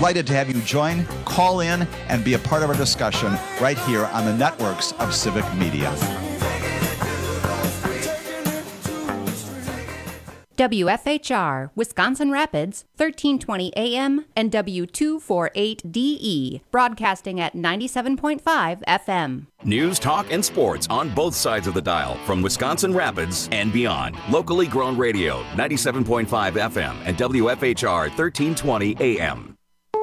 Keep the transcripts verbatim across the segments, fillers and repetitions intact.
delighted to have you join, call in, and be a part of our discussion right here on the networks of Civic Media. W F H R, Wisconsin Rapids, thirteen twenty A M and W two forty-eight D E, broadcasting at ninety-seven point five F M. News, talk, and sports on both sides of the dial from Wisconsin Rapids and beyond. Locally grown radio, ninety-seven point five F M and W F H R thirteen twenty A M.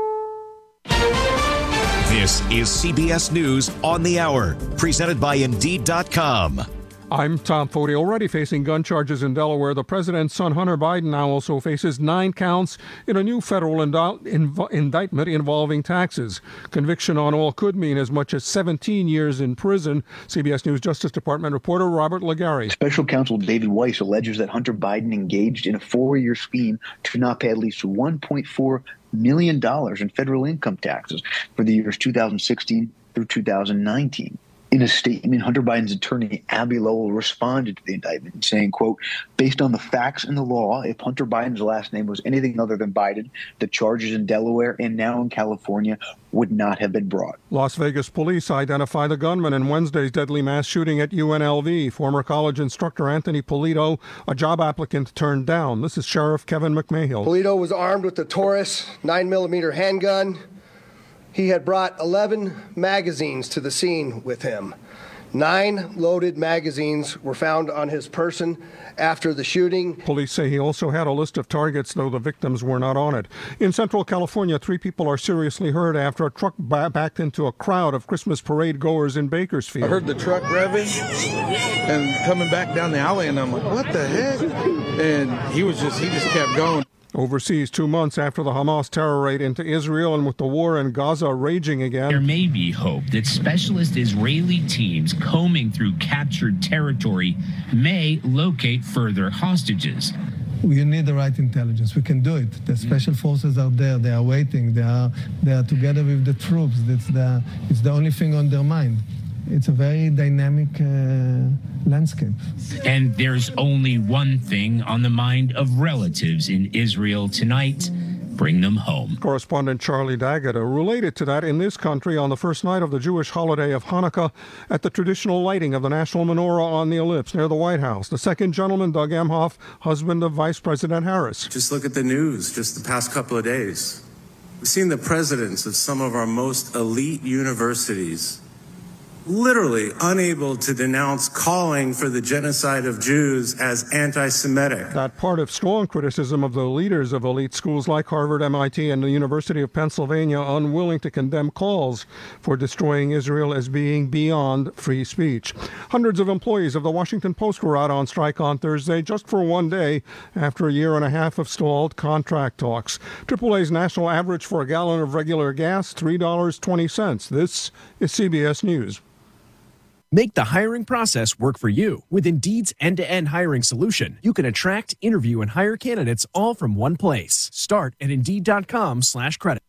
This is C B S News on the Hour, presented by Indeed dot com. I'm Tom Foti. Already facing gun charges in Delaware, the president's son, Hunter Biden, now also faces nine counts in a new federal indou- inv- indictment involving taxes. Conviction on all could mean as much as seventeen years in prison. C B S News Justice Department reporter Robert Legary. Special counsel David Weiss alleges that Hunter Biden engaged in a four-year scheme to not pay at least one point four million dollars in federal income taxes for the years two thousand sixteen through two thousand nineteen. In a statement, Hunter Biden's attorney, Abby Lowell, responded to the indictment, saying, quote, based on the facts and the law, if Hunter Biden's last name was anything other than Biden, the charges in Delaware and now in California would not have been brought. Las Vegas police identify the gunman in Wednesday's deadly mass shooting at U N L V. Former college instructor Anthony Polito, a job applicant, turned down. This is Sheriff Kevin McMahill. Polito was armed with a Taurus nine millimeter handgun. He had brought eleven magazines to the scene with him. Nine loaded magazines were found on his person after the shooting. Police say he also had a list of targets, though the victims were not on it. In Central California, three people are seriously hurt after a truck ba- backed into a crowd of Christmas parade goers in Bakersfield. I heard the truck revving and coming back down the alley, and I'm like, what the heck? And he was just, he just kept going. Overseas, two months after the Hamas terror raid into Israel and with the war in Gaza raging again. There may be hope that specialist Israeli teams combing through captured territory may locate further hostages. We need the right intelligence. We can do it. The special forces are there. They are waiting. They are they are together with the troops. It's the it's the only thing on their mind. It's a very dynamic uh, landscape. And there's only one thing on the mind of relatives in Israel tonight: bring them home. Correspondent Charlie Daggett. Related to that, in this country, on the first night of the Jewish holiday of Hanukkah, at the traditional lighting of the national menorah on the ellipse near the White House, the second gentleman, Doug Emhoff, husband of Vice President Harris. Just look at the news just the past couple of days. We've seen the presidents of some of our most elite universities literally unable to denounce calling for the genocide of Jews as anti-Semitic. That part of strong criticism of the leaders of elite schools like Harvard, M I T, and the University of Pennsylvania unwilling to condemn calls for destroying Israel as being beyond free speech. Hundreds of employees of the Washington Post were out on strike on Thursday just for one day after a year and a half of stalled contract talks. triple A's national average for a gallon of regular gas, three dollars and twenty cents. This is C B S News. Make the hiring process work for you. With Indeed's end-to-end hiring solution, you can attract, interview, and hire candidates all from one place. Start at Indeed.com slash credit.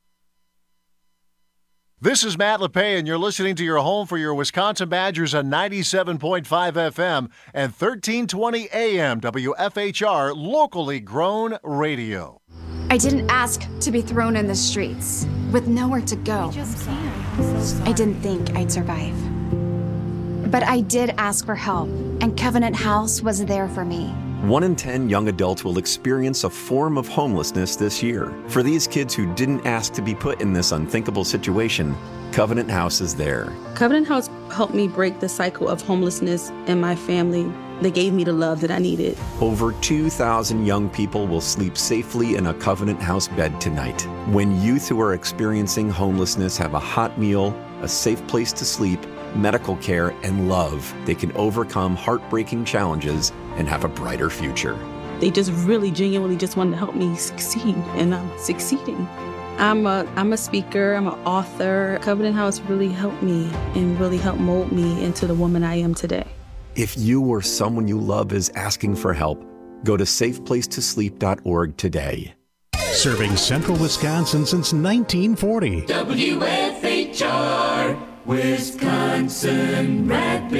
This is Matt LePay, and you're listening to your home for your Wisconsin Badgers on ninety-seven point five F M and thirteen twenty A M W F H R, locally grown radio. I didn't ask to be thrown in the streets with nowhere to go. I didn't think I'd survive. But I did ask for help, and Covenant House was there for me. One in ten young adults will experience a form of homelessness this year. For these kids who didn't ask to be put in this unthinkable situation, Covenant House is there. Covenant House helped me break the cycle of homelessness in my family. They gave me the love that I needed. Over two thousand young people will sleep safely in a Covenant House bed tonight. When youth who are experiencing homelessness have a hot meal, a safe place to sleep, medical care, and love, they can overcome heartbreaking challenges and have a brighter future. They just really genuinely just wanted to help me succeed, and I'm succeeding. I'm a, I'm a speaker, I'm an author. Covenant House really helped me and really helped mold me into the woman I am today. If you or someone you love is asking for help, go to safe place to sleep dot org today. Serving central Wisconsin since nineteen forty. W F H R, Wisconsin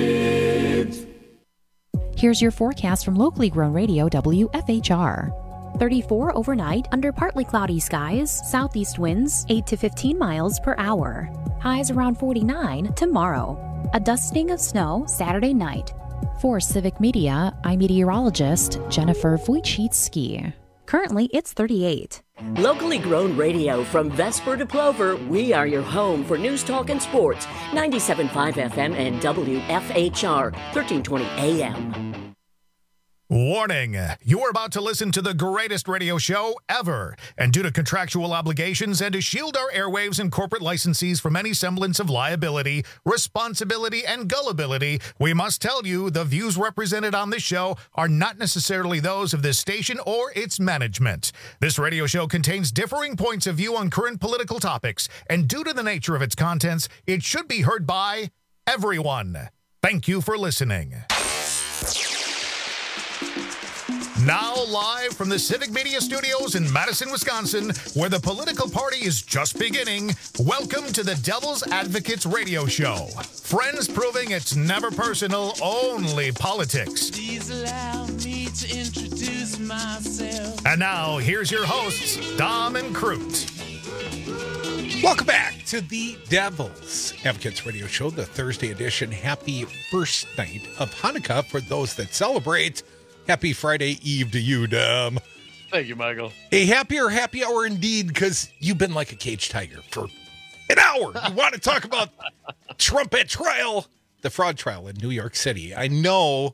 Rapids. Here's your forecast from locally grown radio W F H R. thirty-four overnight under partly cloudy skies, southeast winds eight to fifteen miles per hour. Highs around forty-nine tomorrow. A dusting of snow Saturday night. For Civic Media, I'm meteorologist Jennifer Wojcicki. Currently, it's thirty-eight. Locally grown radio from Vesper to Plover, we are your home for news, talk, and sports. ninety-seven point five F M and W F H R, thirteen twenty A M. Warning, you are about to listen to the greatest radio show ever. And due to contractual obligations and to shield our airwaves and corporate licensees from any semblance of liability, responsibility, and gullibility, we must tell you the views represented on this show are not necessarily those of this station or its management. This radio show contains differing points of view on current political topics, and due to the nature of its contents, it should be heard by everyone. Thank you for listening. Now live from the Civic Media Studios in Madison, Wisconsin, where the political party is just beginning, welcome to the Devil's Advocates Radio Show. Friends proving it's never personal, only politics. Please allow me to introduce myself. And now, here's your hosts, Dom and Crute. Welcome back to the Devil's Advocates Radio Show, the Thursday edition. Happy first night of Hanukkah for those that celebrate. Happy Friday Eve to you, Dom. Thank you, Michael. A happier happy hour indeed, because you've been like a caged tiger for an hour. You want to talk about Trump at trial, the fraud trial in New York City. I know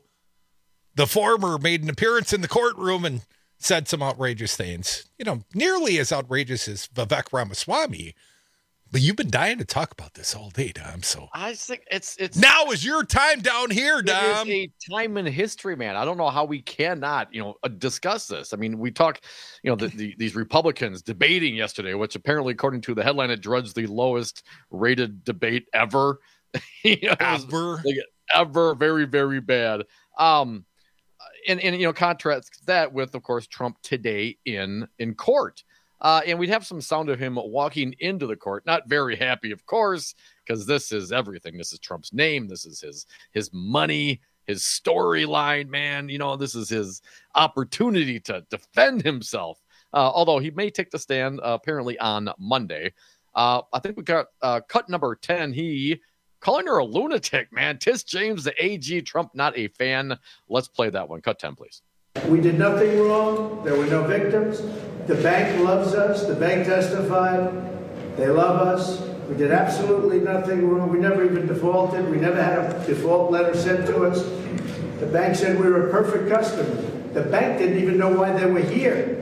the former made an appearance in the courtroom and said some outrageous things. You know, nearly as outrageous as Vivek Ramaswamy. But you've been dying to talk about this all day, Dom. So I think it's it's now is your time down here, Dom. It is a time in history, man. I don't know how we cannot, you know, uh, discuss this. I mean, we talk, you know, the, the, these Republicans debating yesterday, which apparently, according to the headline, it drudged the lowest rated debate ever. you know, ever, like, ever, very, very bad. Um, and and you know, contrast that with, of course, Trump today in in court. Uh, and we'd have some sound of him walking into the court, not very happy, of course, because this is everything. This is Trump's name. This is his his money, his storyline, man. You know, this is his opportunity to defend himself. Uh, although he may take the stand uh, apparently on Monday. Uh, I think we got uh, cut number ten. He calling her a lunatic, man. Tish James, the A G, Trump not a fan. Let's play that one. Cut ten, please. We did nothing wrong. There were no victims. The bank loves us. The bank testified. They love us. We did absolutely nothing wrong. We never even defaulted. We never had a default letter sent to us. The bank said we were a perfect customer. The bank didn't even know why they were here.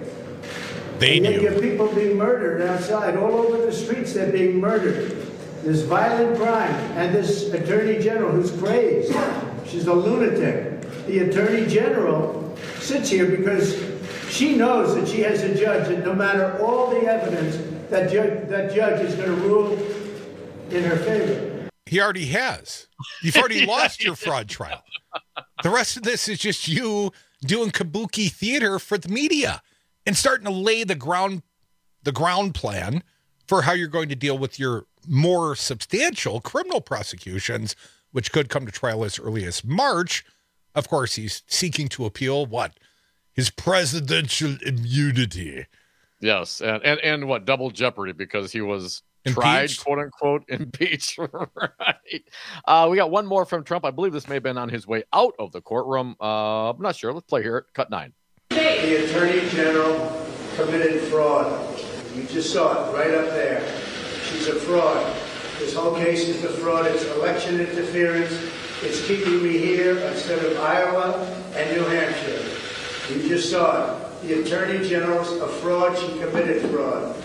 They and yet knew. you have people being murdered outside. All over the streets, they're being murdered. There's violent crime. And this attorney general who's crazed. She's a lunatic. The attorney general sits here because she knows that she has a judge, and no matter all the evidence, that, ju- that judge is going to rule in her favor. He already has. You've already lost your fraud trial. The rest of this is just you doing kabuki theater for the media and starting to lay the ground, the ground plan for how you're going to deal with your more substantial criminal prosecutions, which could come to trial as early as March. Of course, he's seeking to appeal what? His presidential immunity. Yes, and, and, and what? Double jeopardy because he was Impeached? tried, quote unquote, impeached. Right. Uh, we got one more from Trump. I believe this may have been on his way out of the courtroom. Uh, I'm not sure. Let's play here. Cut nine. The Attorney General committed fraud. You just saw it right up there. She's a fraud. This whole case is a fraud. It's election interference. It's keeping me here instead of Iowa and New Hampshire. You just saw it. The Attorney General's a fraud. She committed fraud.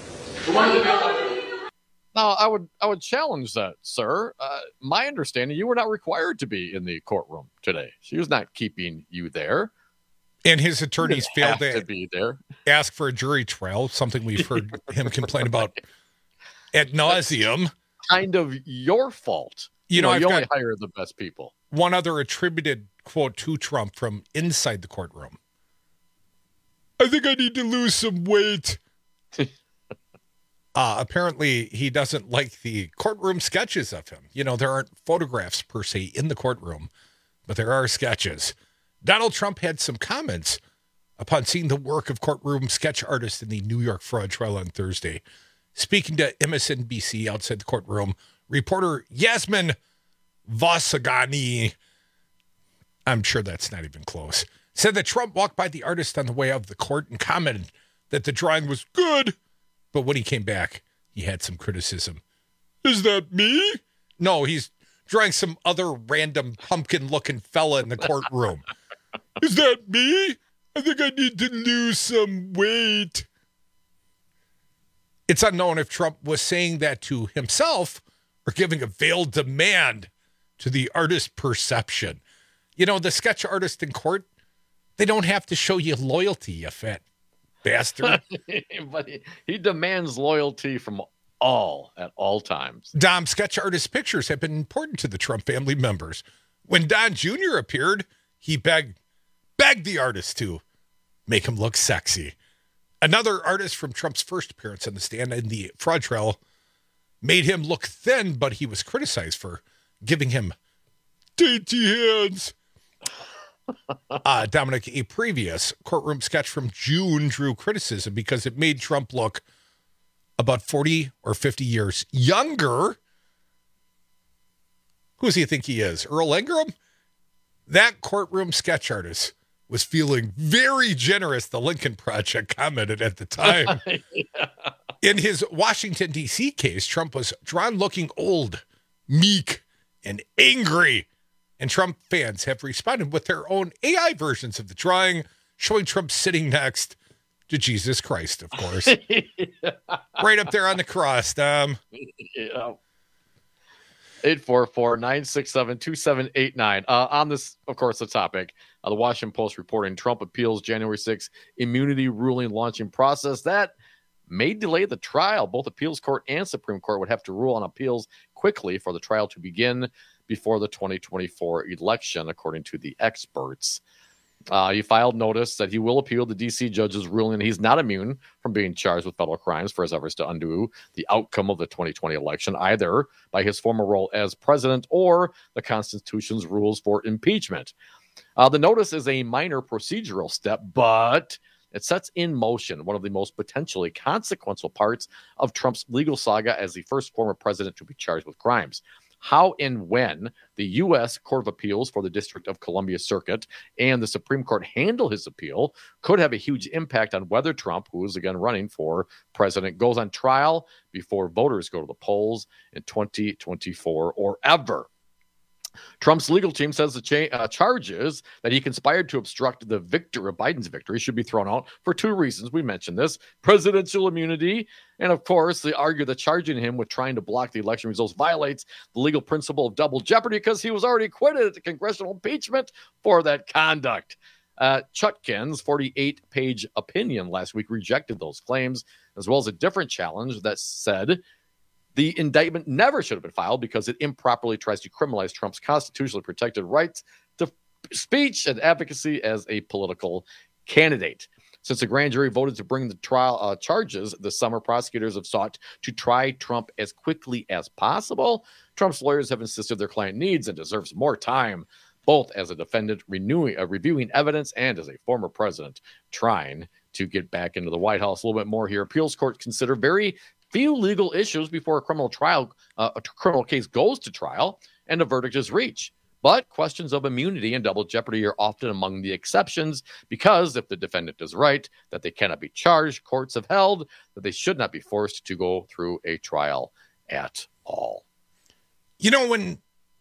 Now, I would I would challenge that, sir. Uh, my understanding, you were not required to be in the courtroom today. She was not keeping you there. And his attorneys failed to, to be there. Ask for a jury trial, something we've heard him complain about ad nauseum. Kind of your fault. You know, you, know, I've you only got hire the best people. One other attributed quote to Trump from inside the courtroom. I think I need to lose some weight. uh, apparently, he doesn't like the courtroom sketches of him. You know, there aren't photographs per se in the courtroom, but there are sketches. Donald Trump had some comments upon seeing the work of courtroom sketch artists in the New York fraud trial on Thursday. Speaking to M S N B C outside the courtroom, reporter Yasmin Vasagani, I'm sure that's not even close, said that Trump walked by the artist on the way out of the court and commented that the drawing was good, but when he came back, he had some criticism. Is that me? No, he's drawing some other random pumpkin-looking fella in the courtroom. Is that me? I think I need to lose some weight. It's unknown if Trump was saying that to himself or giving a veiled demand to the artist's perception. You know, the sketch artist in court, they don't have to show you loyalty, you fat bastard. But he, he demands loyalty from all at all times. Dom, sketch artist pictures have been important to the Trump family members. When Don Junior appeared, he begged, begged the artist to make him look sexy. Another artist from Trump's first appearance on the stand in the fraud trial made him look thin, but he was criticized for giving him dainty hands. Uh, Dominic, a previous courtroom sketch from June drew criticism because it made Trump look about forty or fifty years younger. Who does he think he is? Earl Ingram? That courtroom sketch artist was feeling very generous, the Lincoln Project commented at the time. Yeah. In his Washington, D C case, Trump was drawn looking old, meek, and angry. And Trump fans have responded with their own A I versions of the drawing, showing Trump sitting next to Jesus Christ, of course. Yeah. Right up there on the cross, Dom. Yeah. eight four four, nine six seven, two seven eight nine. Uh, on this, of course, the topic, uh, the Washington Post reporting Trump appeals January sixth immunity ruling launching process. That may delay the trial. Both appeals court and Supreme Court would have to rule on appeals quickly for the trial to begin before the twenty twenty-four election, according to the experts. Uh, he filed notice that he will appeal the D C judge's ruling that he's not immune from being charged with federal crimes for his efforts to undo the outcome of the twenty twenty election, either by his former role as president or the Constitution's rules for impeachment. Uh, the notice is a minor procedural step, but it sets in motion one of the most potentially consequential parts of Trump's legal saga as the first former president to be charged with crimes. How and when the U S Court of Appeals for the District of Columbia Circuit and the Supreme Court handle his appeal could have a huge impact on whether Trump, who is again running for president, goes on trial before voters go to the polls in twenty twenty-four or ever. Trump's legal team says the cha- uh, charges that he conspired to obstruct the victor of Biden's victory should be thrown out for two reasons. We mentioned this: presidential immunity, and of course, they argue that charging him with trying to block the election results violates the legal principle of double jeopardy because he was already acquitted at the congressional impeachment for that conduct. Uh, Chutkin's forty-eight page opinion last week rejected those claims, as well as a different challenge that said the indictment never should have been filed because it improperly tries to criminalize Trump's constitutionally protected rights to speech and advocacy as a political candidate. Since the grand jury voted to bring the trial uh, charges this summer, prosecutors have sought to try Trump as quickly as possible. Trump's lawyers have insisted their client needs and deserves more time, both as a defendant renewing, uh, reviewing evidence and as a former president trying to get back into the White House. A little bit more here. Appeals courts consider very few legal issues before a criminal trial, uh, a criminal case goes to trial and a verdict is reached. But questions of immunity and double jeopardy are often among the exceptions because if the defendant is right that they cannot be charged, courts have held that they should not be forced to go through a trial at all. You know, when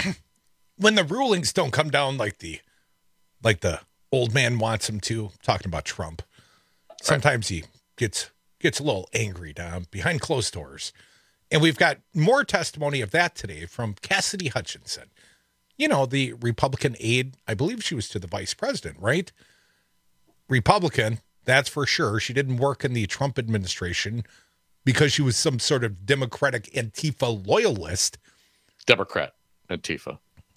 when the rulings don't come down like the like the old man wants them to, talking about Trump, sometimes he gets gets a little angry down behind closed doors. And we've got more testimony of that today from Cassidy Hutchinson. You know, the Republican aide, I believe she was to the vice president, right? Republican, that's for sure. She didn't work in the Trump administration because she was some sort of Democratic Antifa loyalist. Democrat Antifa.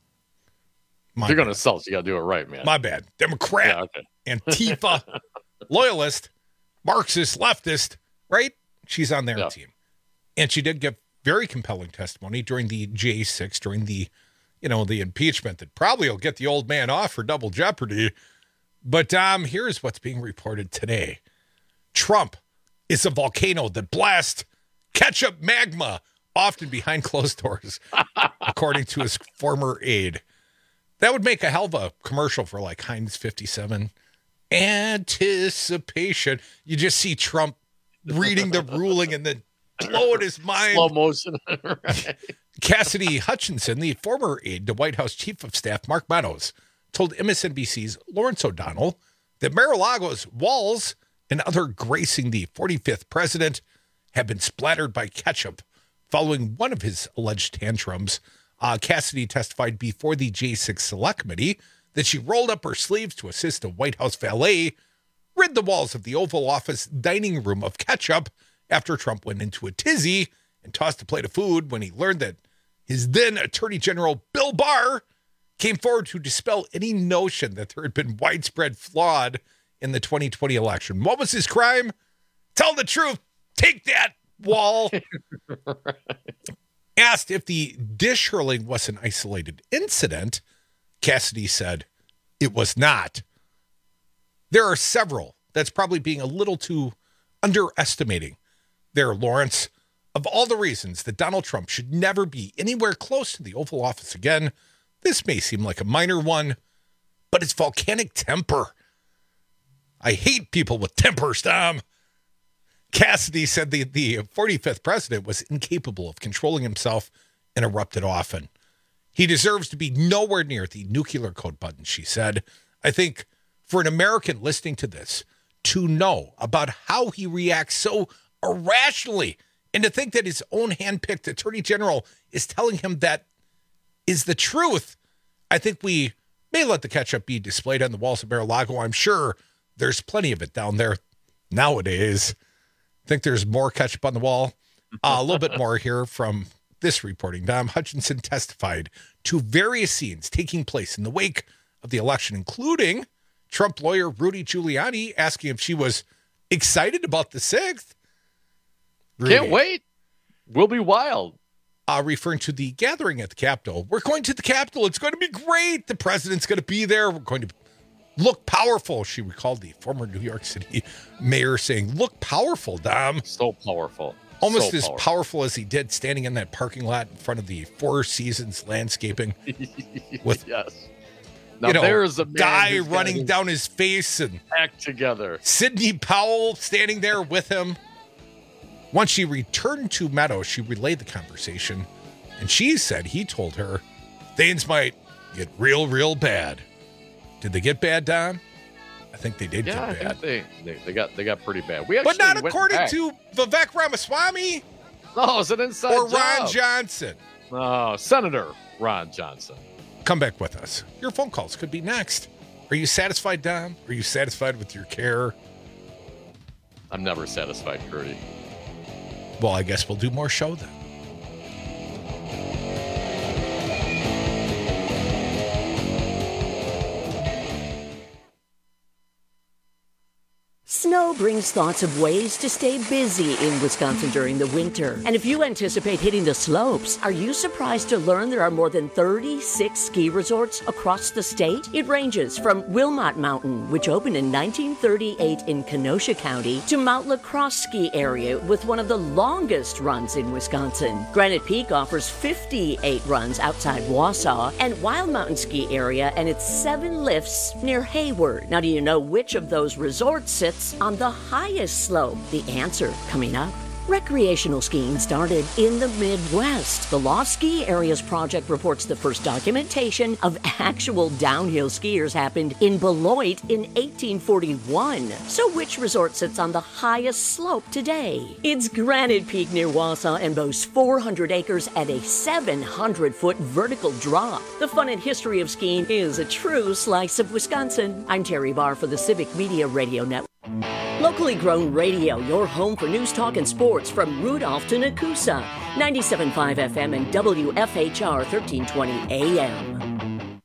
My if you're bad. going to sell it, you got to do it right, man. My bad. Democrat, yeah, okay. Antifa, loyalist, Marxist, leftist, right? She's on their yeah. team. And she did give very compelling testimony during the J six, during the, you know, the impeachment that probably will get the old man off for double jeopardy. But um, here's what's being reported today. Trump is a volcano that blasts ketchup magma, often behind closed doors, according to his former aide. That would make a hell of a commercial for like Heinz fifty-seven. Anticipation. You just see Trump reading the ruling and then blowing his mind. Slow motion. Right. Cassidy Hutchinson, the former aide to White House Chief of Staff Mark Meadows, told M S N B C's Lawrence O'Donnell that Mar-a-Lago's walls and other gracing the forty-fifth president have been splattered by ketchup following one of his alleged tantrums. Uh, Cassidy testified before the J six Select Committee that she rolled up her sleeves to assist a White House valet rid the walls of the Oval Office dining room of ketchup after Trump went into a tizzy and tossed a plate of food when he learned that his then Attorney General Bill Barr came forward to dispel any notion that there had been widespread fraud in the twenty twenty election. What was his crime? Tell the truth. Take that, wall. Right. Asked if the dish hurling was an isolated incident, Cassidy said it was not. There are several. That's probably being a little too underestimating there, Lawrence. Of all the reasons that Donald Trump should never be anywhere close to the Oval Office again, this may seem like a minor one, but it's volcanic temper. I hate people with tempers, Tom. Cassidy said the, the forty-fifth president was incapable of controlling himself and erupted often. He deserves to be nowhere near the nuclear code button, she said. I think for an American listening to this, to know about how he reacts so irrationally and to think that his own handpicked attorney general is telling him that is the truth, I think we may let the ketchup be displayed on the walls of Mar-a-Lago. I'm sure there's plenty of it down there nowadays. I think there's more ketchup on the wall. Uh, a little bit more here from this reporting. Dom Hutchinson testified to various scenes taking place in the wake of the election, including Trump lawyer Rudy Giuliani asking if she was excited about the sixth. Rudy, can't wait. We'll be wild. Uh, referring to the gathering at the Capitol. We're going to the Capitol. It's going to be great. The president's going to be there. We're going to look powerful. She recalled the former New York City mayor saying, look powerful, Dom. So powerful. Almost so as powerful. powerful as he did standing in that parking lot in front of the Four Seasons landscaping with yes. Now you know, there's a man guy running his down his face and act together. Sidney Powell standing there with him. Once she returned to Meadows, she relayed the conversation, and she said he told her things might get real, real bad. Did they get bad, Don? I think they did Yeah, get bad. I think they, they they got they got pretty bad. We actually But not went according back. to Vivek Ramaswamy No, it's an inside or Ron job. Johnson. No, Senator Ron Johnson. Come back with us. Your phone calls could be next. Are you satisfied, Don? Are you satisfied with your care? I'm never satisfied, Curdy. Well, I guess we'll do more show then. Snow brings thoughts of ways to stay busy in Wisconsin during the winter. And if you anticipate hitting the slopes, are you surprised to learn there are more than thirty-six ski resorts across the state? It ranges from Wilmot Mountain, which opened in nineteen thirty-eight in Kenosha County, to Mount La Crosse Ski Area with one of the longest runs in Wisconsin. Granite Peak offers fifty-eight runs outside Wausau, and Wild Mountain Ski Area and its seven lifts near Hayward. Now, do you know which of those resorts sits on the highest slope? The answer coming up. Recreational skiing started in the Midwest. The Lost Ski Areas Project reports the first documentation of actual downhill skiers happened in Beloit in eighteen forty-one. So which resort sits on the highest slope today? It's Granite Peak near Wausau and boasts four hundred acres at a seven hundred foot vertical drop. The fun and history of skiing is a true slice of Wisconsin. I'm Terry Barr for the Civic Media Radio Network. Locally grown radio, your home for news, talk, and sports from Rudolph to Nakusa. ninety-seven point five F M and W F H R thirteen twenty A M.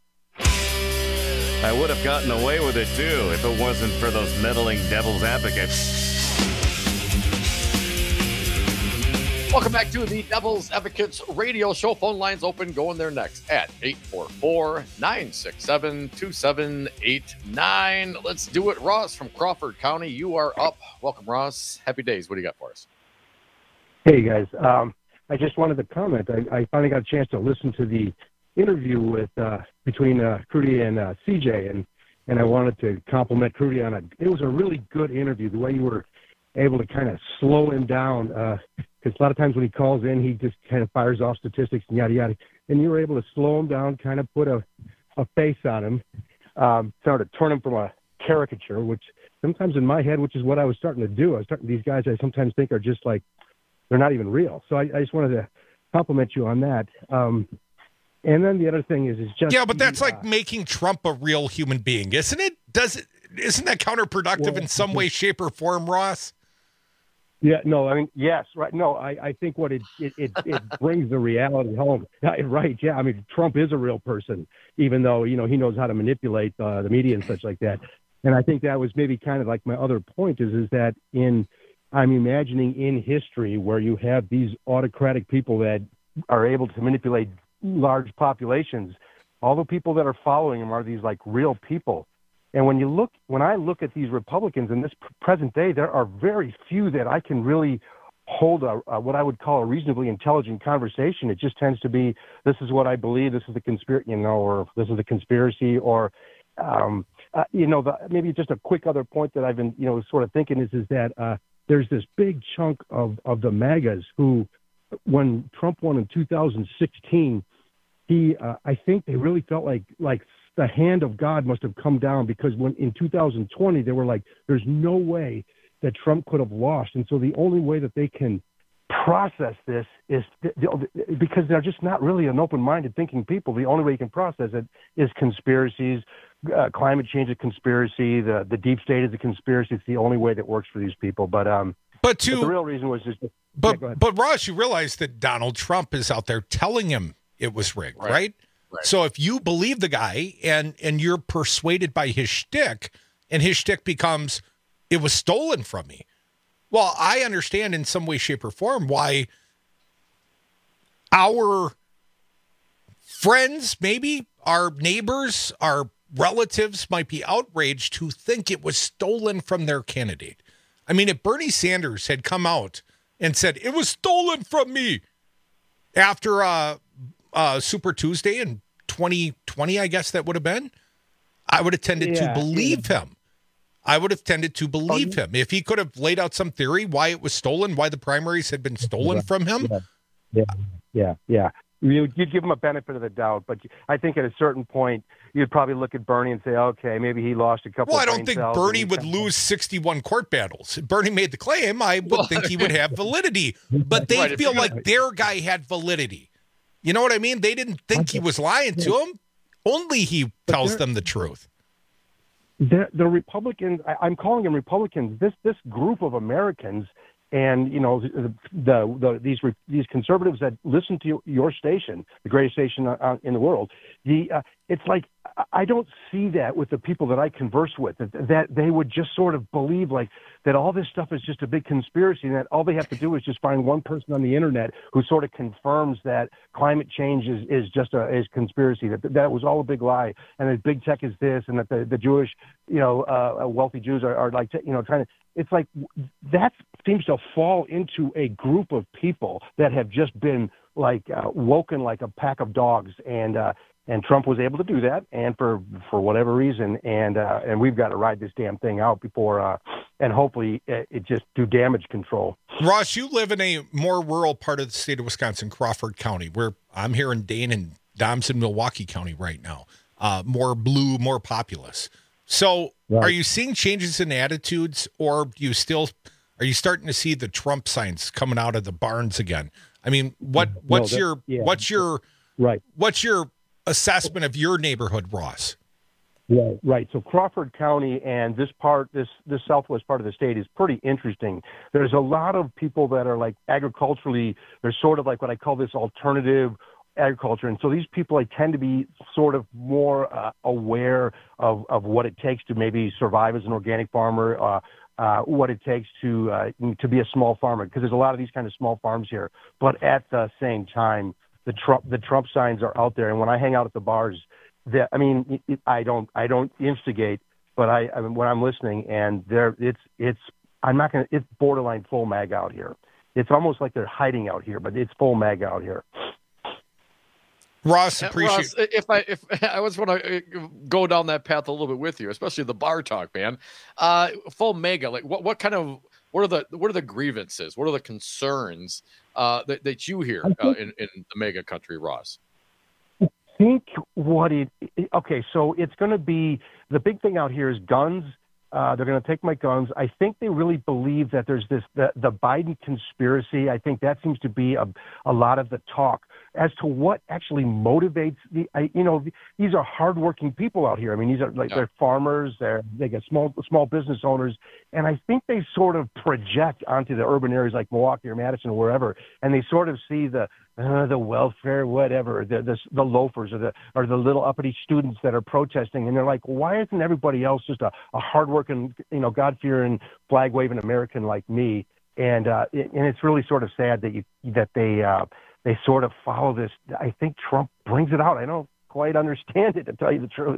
I would have gotten away with it, too, if it wasn't for those meddling devil's advocates. Welcome back to the Devil's Advocates radio show. Phone lines open. Going there next at eight four four, nine six seven, two seven eight nine. Let's do it. Ross from Crawford County, you are up. Welcome, Ross. Happy days. What do you got for us? Hey, guys. Um, I just wanted to comment. I, I finally got a chance to listen to the interview with uh, between uh, Crudy and uh, C J, and, and I wanted to compliment Crudy on it. It was a really good interview, the way you were able to kind of slow him down, because uh, a lot of times when he calls in, he just kind of fires off statistics and yada, yada. And you were able to slow him down, kind of put a, a face on him, um, sort of turn him from a caricature, which sometimes in my head, which is what I was starting to do. I was starting, these guys I sometimes think are just like, they're not even real. So I, I just wanted to compliment you on that. Um, and then the other thing is, is just... Yeah, but that's the, like uh, making Trump a real human being, isn't it? Does it? Isn't that counterproductive well, in some way, shape, or form, Ross? Yeah, no, I mean, yes, right. No, I, I think what it it, it, it brings the reality home. Right, yeah. I mean, Trump is a real person, even though, you know, he knows how to manipulate uh, the media and such like that. And I think that was maybe kind of like my other point is, is that in, I'm imagining in history where you have these autocratic people that are able to manipulate large populations, all the people that are following him are these like real people. And when you look, when I look at these Republicans in this present day, there are very few that I can really hold a, a what I would call a reasonably intelligent conversation. It just tends to be, this is what I believe, this is the conspiracy, you know, or this is the conspiracy, or, um, uh, you know, the, maybe just a quick other point that I've been, you know, sort of thinking is, is that uh, there's this big chunk of, of the MAGAs who, when Trump won in two thousand sixteen, he, uh, I think they really felt like, like, the hand of God must have come down, because when in two thousand twenty, they were like, there's no way that Trump could have lost. And so the only way that they can process this is th- th- because they're just not really an open-minded thinking people. The only way you can process it is conspiracies, uh, climate change is a conspiracy, the, the deep state is a conspiracy. It's the only way that works for these people. But, um, but, to, but the real reason was just, but, yeah, but Ross, you realize that Donald Trump is out there telling him it was rigged, right? right? Right. So if you believe the guy and and you're persuaded by his shtick, and his shtick becomes, it was stolen from me. Well, I understand in some way, shape, or form why our friends, maybe our neighbors, our relatives might be outraged to think it was stolen from their candidate. I mean, if Bernie Sanders had come out and said, it was stolen from me after uh, uh, Super Tuesday in twenty twenty, I guess that would have been, I would have tended yeah, to believe yeah. him. I would have tended to believe oh, him. If he could have laid out some theory why it was stolen, why the primaries had been stolen yeah, from him. Yeah, yeah, yeah. yeah. You, you'd give him a benefit of the doubt, but I think at a certain point, you'd probably look at Bernie and say, okay, maybe he lost a couple well, of Well, I don't think Bernie would lose sixty-one court battles. If Bernie made the claim, I would well, think he would have validity. But they right, feel like gonna... their guy had validity. You know what I mean? They didn't think he was lying to them. Only he tells them the truth. The, the Republicans, I, I'm calling them Republicans, this this group of Americans, and you know the, the, the these these conservatives that listen to your, your station, the greatest station uh, in the world. The uh, it's like I don't see that with the people that I converse with, that, that they would just sort of believe like that all this stuff is just a big conspiracy, and that all they have to do is just find one person on the internet who sort of confirms that climate change is, is just a is conspiracy, that that was all a big lie, and that big tech is this, and that the, the Jewish, you know, uh, wealthy Jews are, are like, you know, trying to, it's like that seems to fall into a group of people that have just been like uh, woken like a pack of dogs, and uh, and Trump was able to do that, and for for whatever reason, and uh, and we've got to ride this damn thing out before, uh, and hopefully it, it just do damage control. Ross, you live in a more rural part of the state of Wisconsin, Crawford County, where I'm here in Dane and Dom's in Milwaukee County right now. Uh, more blue, more populous. So right. Are you seeing changes in attitudes, or do you still are you starting to see the Trump signs coming out of the barns again? I mean, what what's no, that, your yeah. what's your right what's your assessment of your neighborhood, Ross? Right, right. So Crawford County and this part, this this southwest part of the state is pretty interesting. There's a lot of people that are like agriculturally, they're sort of like what I call this alternative agriculture. And so these people, I tend to be sort of more uh, aware of, of what it takes to maybe survive as an organic farmer, uh, uh, what it takes to uh, to be a small farmer, because there's a lot of these kind of small farms here. But at the same time, the Trump the Trump signs are out there, and when I hang out at the bars, that I mean, it, I don't I don't instigate, but I, I mean, when I'm listening, and there it's it's I'm not gonna it's borderline full mag out here. It's almost like they're hiding out here, but it's full mag out here. Ross, appreciate. Ross, if I if I was want to go down that path a little bit with you, especially the bar talk, man. Uh, full mega, like what what kind of what are the what are the grievances? What are the concerns uh, that that you hear uh, in in the mega country, Ross? I think what it okay, so it's going to be the big thing out here is guns. Uh, they're going to take my guns. I think they really believe that there's this the, the Biden conspiracy. I think that seems to be a, a lot of the talk as to what actually motivates the. I, you know, these are hardworking people out here. I mean, these are like Yeah. they're farmers. They're they get small small business owners, and I think they sort of project onto the urban areas like Milwaukee or Madison or wherever, and they sort of see the uh, the welfare, whatever, the, the the loafers or the or the little uppity students that are protesting, and they're like, why isn't everybody else just a, a hardworking, you know, God-fearing, flag-waving American like me? And uh, it, and it's really sort of sad that you that they uh, they sort of follow this. I think Trump brings it out. I don't quite understand it, to tell you the truth.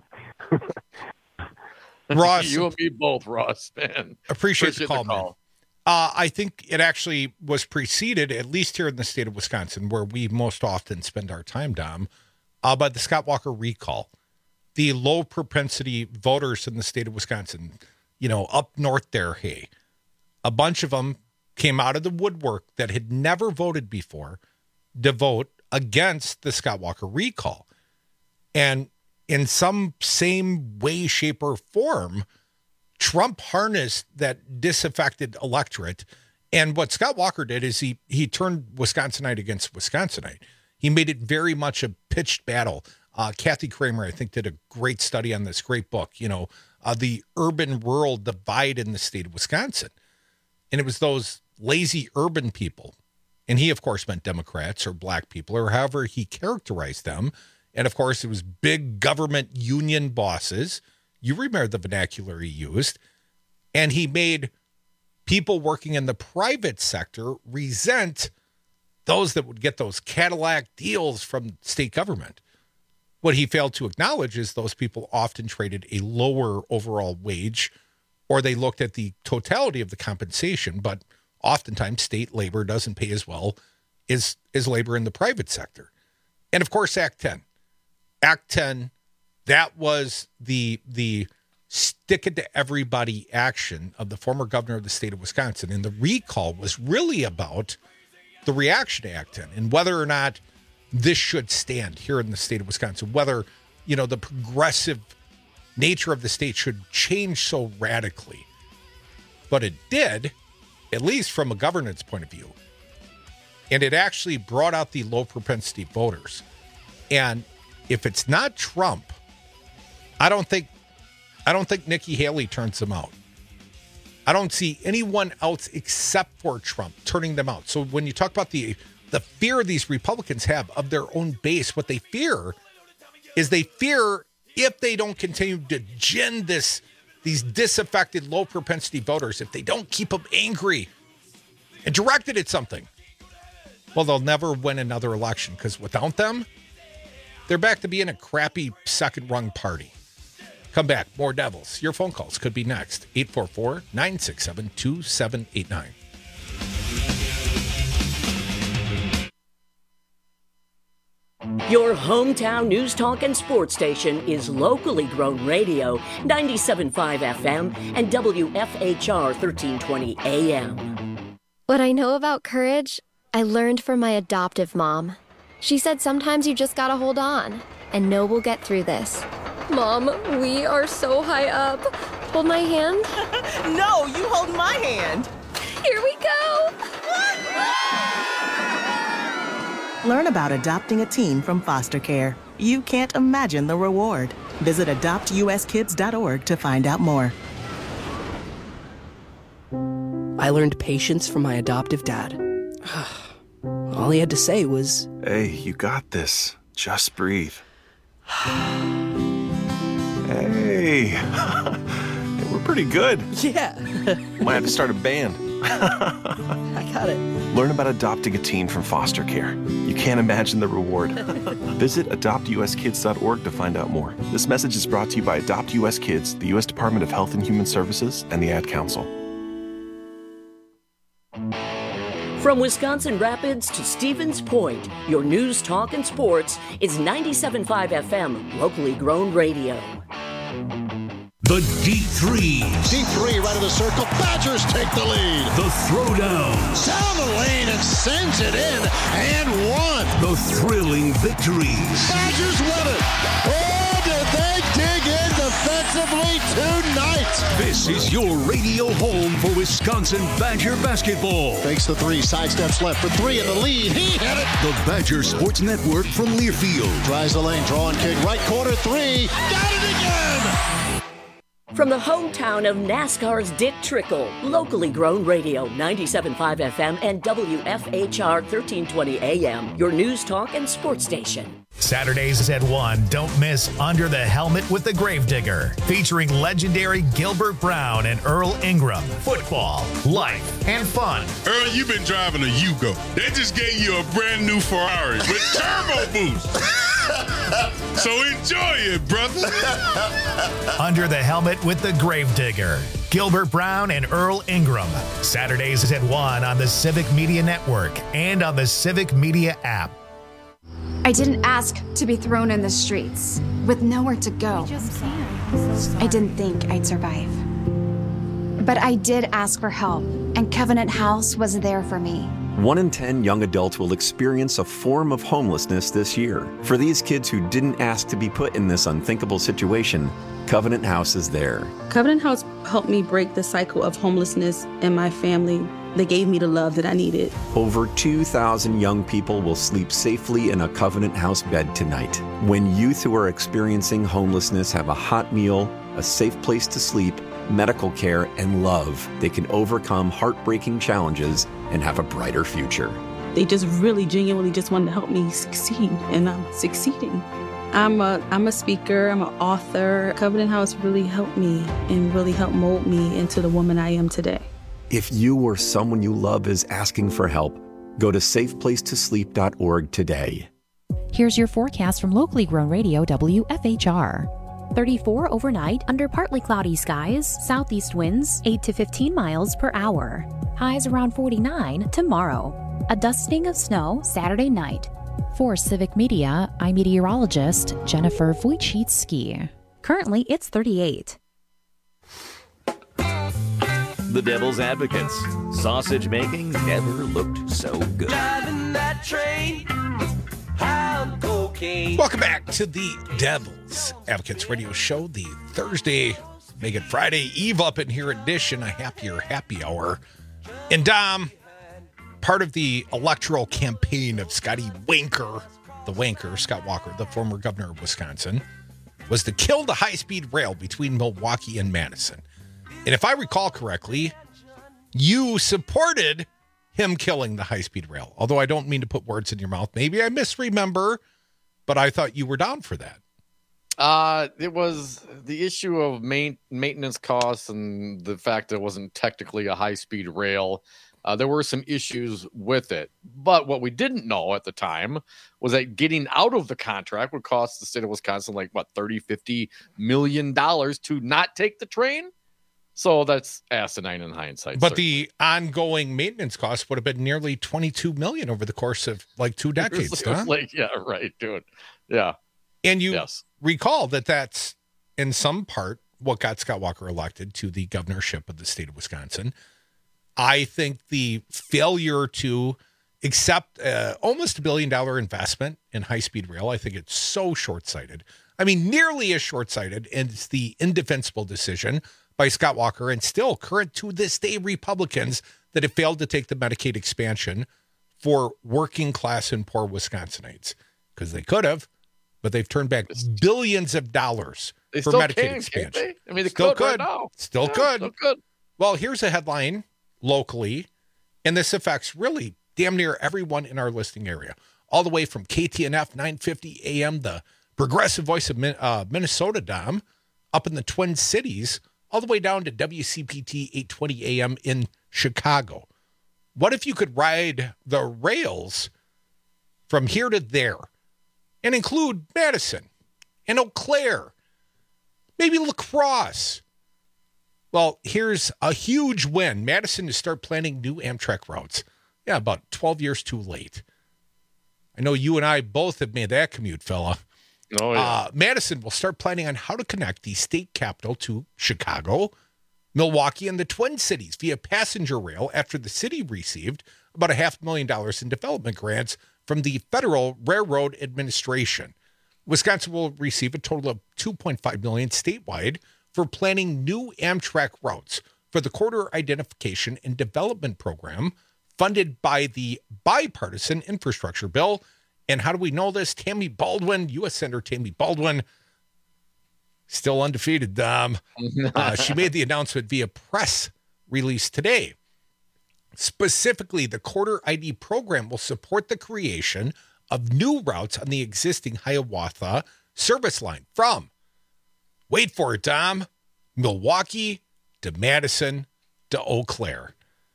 Ross, you and me both, Ross. Man, appreciate, the call, the call. man. Uh, I think it actually was preceded, at least here in the state of Wisconsin, where we most often spend our time, Dom, uh, by the Scott Walker recall. The low propensity voters in the state of Wisconsin, you know, up north there, hey, a bunch of them came out of the woodwork that had never voted before to vote against the Scott Walker recall. And in some same way, shape, or form, Trump harnessed that disaffected electorate. And what Scott Walker did is he he turned Wisconsinite against Wisconsinite. He made it very much a pitched battle. Uh, Kathy Kramer, I think, did a great study on this great book, you know, uh, the urban-rural divide in the state of Wisconsin. And it was those lazy urban people. And he, of course, meant Democrats or black people or however he characterized them. And, of course, it was big government union bosses. You remember the vernacular he used. And he made people working in the private sector resent those that would get those Cadillac deals from state government. What he failed to acknowledge is those people often traded a lower overall wage, or they looked at the totality of the compensation, but oftentimes state labor doesn't pay as well as, as labor in the private sector. And, of course, Act ten. Act ten, that was the the stick it to everybody action of the former governor of the state of Wisconsin. And the recall was really about the reaction to Act ten and whether or not this should stand here in the state of Wisconsin, whether, you know, the progressive nature of the state should change so radically. But it did, at least from a governance point of view. And it actually brought out the low propensity voters. And if it's not Trump, I don't think I don't think Nikki Haley turns them out. I don't see anyone else except for Trump turning them out. So when you talk about the the fear these Republicans have of their own base, what they fear is they fear if they don't continue to gin this these disaffected, low propensity voters, if they don't keep them angry and directed at something, well, they'll never win another election, because without them, they're back to being a crappy second-rung party. Come back. More Devils. Your phone calls could be next. eight four four, nine six seven, two seven eight nine. Your hometown news talk and sports station is locally grown radio, ninety-seven point five F M and W F H R thirteen twenty A M. What I know about courage, I learned from my adoptive mom. She said sometimes you just gotta hold on and know we'll get through this. Mom, we are so high up. Hold my hand. No, you hold my hand. Here we go. Learn about adopting a teen from foster care. You can't imagine the reward. Visit adopt u s kids dot org to find out more. I learned patience from my adoptive dad. All he had to say was, "Hey, you got this. Just breathe." Hey, we're pretty good. Yeah. Might have to start a band. I got it. Learn about adopting a teen from foster care. You can't imagine the reward. Visit adopt u s kids dot org to find out more. This message is brought to you by Adopt U S Kids, the U S Department of Health and Human Services, and the Ad Council. From Wisconsin Rapids to Stevens Point, your news, talk, and sports is ninety-seven point five F M, locally grown radio. The deep threes. Deep three right of the circle. Badgers take the lead. The throwdowns. Down the lane and sends it in and one. The thrilling victories. Badgers win it. Oh, did they dig in defensively tonight? This is your radio home for Wisconsin Badger basketball. Fakes the three, sidesteps left for three in the lead. He hit it. The Badger Sports Network from Learfield. Tries the lane, drawing kick, right corner three. Got it again. From the hometown of NASCAR's Dick Trickle, locally grown radio, ninety-seven point five F M and W F H R thirteen twenty A M, your news, talk, and sports station. Saturdays at one, don't miss Under the Helmet with the Gravedigger, featuring legendary Gilbert Brown and Earl Ingram. Football, life, and fun. Earl, you've been driving a Yugo. They just gave you a brand new Ferrari with turbo boost. So enjoy it, brother. Under the Helmet with the Gravedigger, Gilbert Brown and Earl Ingram. Saturdays at one on the Civic Media Network and on the Civic Media app. I didn't ask to be thrown in the streets with nowhere to go. I didn't think I'd survive. But I did ask for help, and Covenant House was there for me. One in ten young adults will experience a form of homelessness this year. For these kids who didn't ask to be put in this unthinkable situation, Covenant House is there. Covenant House helped me break the cycle of homelessness in my family. They gave me the love that I needed. Over two thousand young people will sleep safely in a Covenant House bed tonight. When youth who are experiencing homelessness have a hot meal, a safe place to sleep, medical care, and love, they can overcome heartbreaking challenges and have a brighter future. They just really genuinely just wanted to help me succeed, and I'm succeeding. I'm a I'm a speaker, I'm an author. Covenant House really helped me and really helped mold me into the woman I am today. If you or someone you love is asking for help, go to safe place to sleep dot org today. Here's your forecast from locally grown radio W F H R. thirty-four overnight under partly cloudy skies, southeast winds eight to fifteen miles per hour. Highs around forty-nine tomorrow. A dusting of snow Saturday night. For Civic Media, I'm meteorologist Jennifer Wojcicki. Currently, it's thirty-eight. The Devil's Advocates. Sausage making never looked so good. Driving that train, pound cocaine. Welcome back to the Devil's Advocates radio show, the Thursday, make it Friday Eve up in here edition, a happier happy hour. And Dom, part of the electoral campaign of Scotty Wanker, the Wanker, Scott Walker, the former governor of Wisconsin, was to kill the high-speed rail between Milwaukee and Madison. And if I recall correctly, you supported him killing the high-speed rail. Although I don't mean to put words in your mouth. Maybe I misremember, but I thought you were down for that. Uh, it was the issue of main, maintenance costs and the fact that it wasn't technically a high-speed rail. Uh, there were some issues with it. But what we didn't know at the time was that getting out of the contract would cost the state of Wisconsin like, what, thirty, fifty million dollars to not take the train? So that's asinine in hindsight. But certainly. The ongoing maintenance costs would have been nearly twenty-two million dollars over the course of like two decades. It was, huh? like, yeah, right, dude. Yeah. And you yes. recall that that's in some part what got Scott Walker elected to the governorship of the state of Wisconsin. I think the failure to accept uh, almost a billion dollar investment in high-speed rail, I think it's so short-sighted. I mean, nearly as short-sighted as the indefensible decision by Scott Walker and still current to this day Republicans that have failed to take the Medicaid expansion for working class and poor Wisconsinites. Because they could have, but they've turned back billions of dollars they for still Medicaid can, expansion. Can't they? I mean, they still could, could. Right now. Still yeah, could. Still could. Well, here's a headline locally, and this affects really damn near everyone in our listing area, all the way from K T N F nine fifty A M, the progressive voice of uh, Minnesota, Dom, up in the Twin Cities, all the way down to W C P T eight twenty A M in Chicago. What if you could ride the rails from here to there and include Madison and Eau Claire, maybe La Crosse? Well, here's a huge win. Madison to start planning new Amtrak routes. Yeah, about twelve years too late. I know you and I both have made that commute, fella. Oh, yeah. Uh, Madison will start planning on how to connect the state capital to Chicago, Milwaukee, and the Twin Cities via passenger rail after the city received about a half million dollars in development grants from the Federal Railroad Administration. Wisconsin will receive a total of two point five million dollars statewide for planning new Amtrak routes for the Corridor Identification and Development Program funded by the bipartisan infrastructure bill. And how do we know this? Tammy Baldwin, U S Senator Tammy Baldwin, still undefeated, Dom. Uh, she made the announcement via press release today. Specifically, the Corridor I D program will support the creation of new routes on the existing Hiawatha service line from, wait for it, Dom, Milwaukee to Madison to Eau Claire.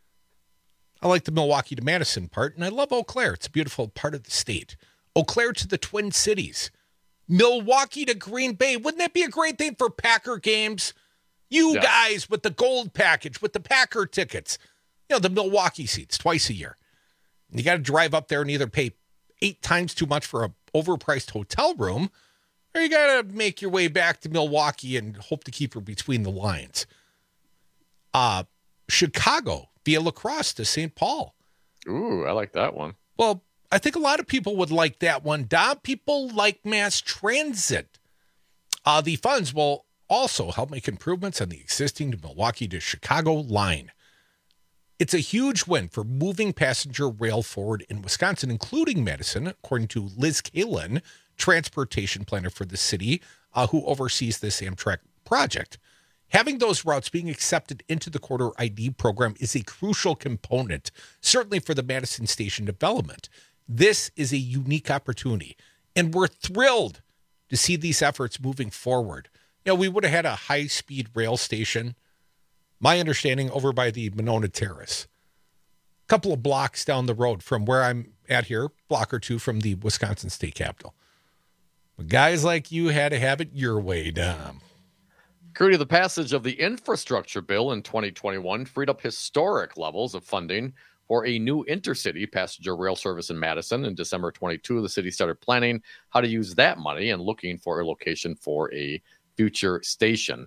I like the Milwaukee to Madison part, and I love Eau Claire. It's a beautiful part of the state. Eau Claire to the Twin Cities. Milwaukee to Green Bay. Wouldn't that be a great thing for Packer games? You Yeah. guys with the gold package, with the Packer tickets. You know, the Milwaukee seats twice a year. And you got to drive up there and either pay eight times too much for a overpriced hotel room, or you got to make your way back to Milwaukee and hope to keep her between the lines. Uh, Chicago via La Crosse to Saint Paul. Ooh, I like that one. Well, I think a lot of people would like that one. Dom, people like mass transit. Uh, the funds will also help make improvements on the existing Milwaukee to Chicago line. It's a huge win for moving passenger rail forward in Wisconsin, including Madison, according to Liz Kalin, transportation planner for the city, uh, who oversees this Amtrak project. Having those routes being accepted into the Corridor I D program is a crucial component, certainly for the Madison Station development. This is a unique opportunity, and we're thrilled to see these efforts moving forward. You know, we would have had a high-speed rail station, my understanding, over by the Monona Terrace, a couple of blocks down the road from where I'm at here, block or two from the Wisconsin State Capitol. But guys like you had to have it your way, Dom. Crudy, the passage of the infrastructure bill in twenty twenty-one freed up historic levels of funding for a new intercity passenger rail service in Madison. In December twenty-two, the city started planning how to use that money and looking for a location for a future station.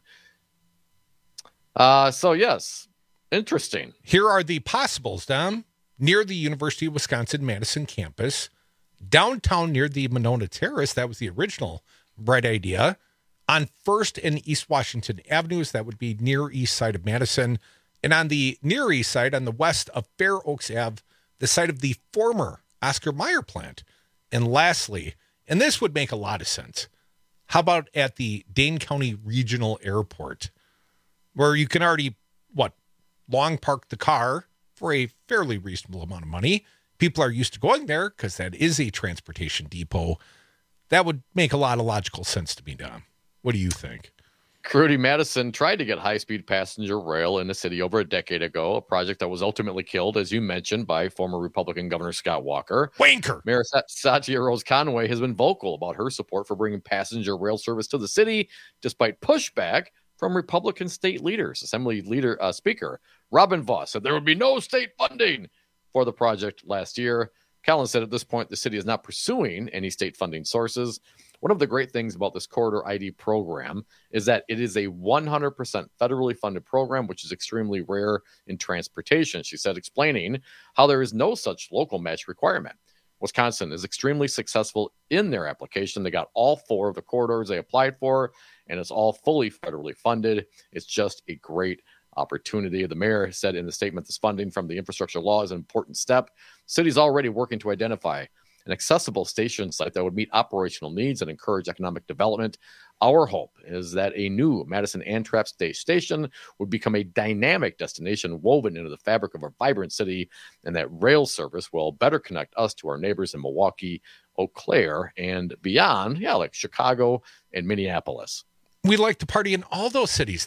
Uh, so, yes, interesting. Here are the possibles, Dom. Near the University of Wisconsin-Madison campus, downtown near the Monona Terrace, that was the original bright idea. On First and East Washington Avenues, that would be near east side of Madison. And on the near east side, on the west of Fair Oaks Ave, the site of the former Oscar Mayer plant. And lastly, and this would make a lot of sense, how about at the Dane County Regional Airport, where you can already, what, long park the car for a fairly reasonable amount of money. People are used to going there because that is a transportation depot. That would make a lot of logical sense to me, Dom. What do you think? Crudy, Madison tried to get high-speed passenger rail in the city over a decade ago, a project that was ultimately killed, as you mentioned, by former Republican Governor Scott Walker. Wanker! Mayor Satya Rose Conway has been vocal about her support for bringing passenger rail service to the city, despite pushback from Republican state leaders. Assembly leader uh, Speaker Robin Vos said there would be no state funding for the project last year. Collins said at this point the city is not pursuing any state funding sources. One of the great things about this Corridor I D program is that it is a one hundred percent federally funded program, which is extremely rare in transportation, she said, explaining how there is no such local match requirement. Wisconsin is extremely successful in their application. They got all four of the corridors they applied for, and it's all fully federally funded. It's just a great opportunity. The mayor said in the statement, this funding from the infrastructure law is an important step. The city's already working to identify an accessible station site that would meet operational needs and encourage economic development. Our hope is that a new Madison Amtrak station would become a dynamic destination woven into the fabric of a vibrant city, and that rail service will better connect us to our neighbors in Milwaukee, Eau Claire, and beyond, yeah, like Chicago and Minneapolis. We like to party in all those cities, Dom.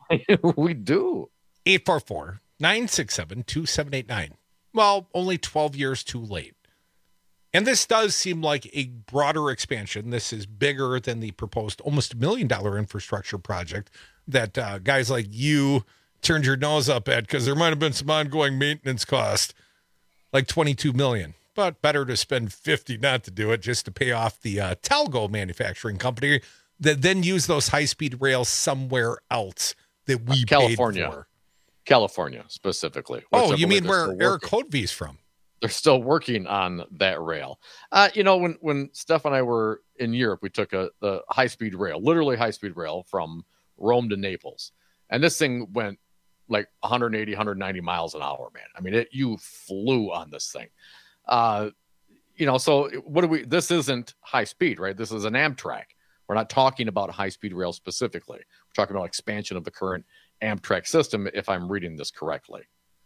We do. eight four four, nine six seven, two seven eight nine. Well, only twelve years too late. And this does seem like a broader expansion. This is bigger than the proposed almost a million dollar infrastructure project that uh, guys like you turned your nose up at because there might have been some ongoing maintenance cost, like twenty-two million dollars. But better to spend fifty not to do it, just to pay off the uh, Talgo manufacturing company that then use those high-speed rails somewhere else that we uh, California. paid for. California, specifically. Oh, you mean where Eric Hodvie's from? They're still working on that rail. Uh, you know, when, when Steph and I were in Europe, we took a the high-speed rail, literally high-speed rail from Rome to Naples. And this thing went like one eighty, one ninety miles an hour, man. I mean, it, you flew on this thing. Uh, you know, so what do we, this isn't high speed, right? This is an Amtrak. We're not talking about high speed rail specifically. We're talking about expansion of the current Amtrak system, if I'm reading this correctly.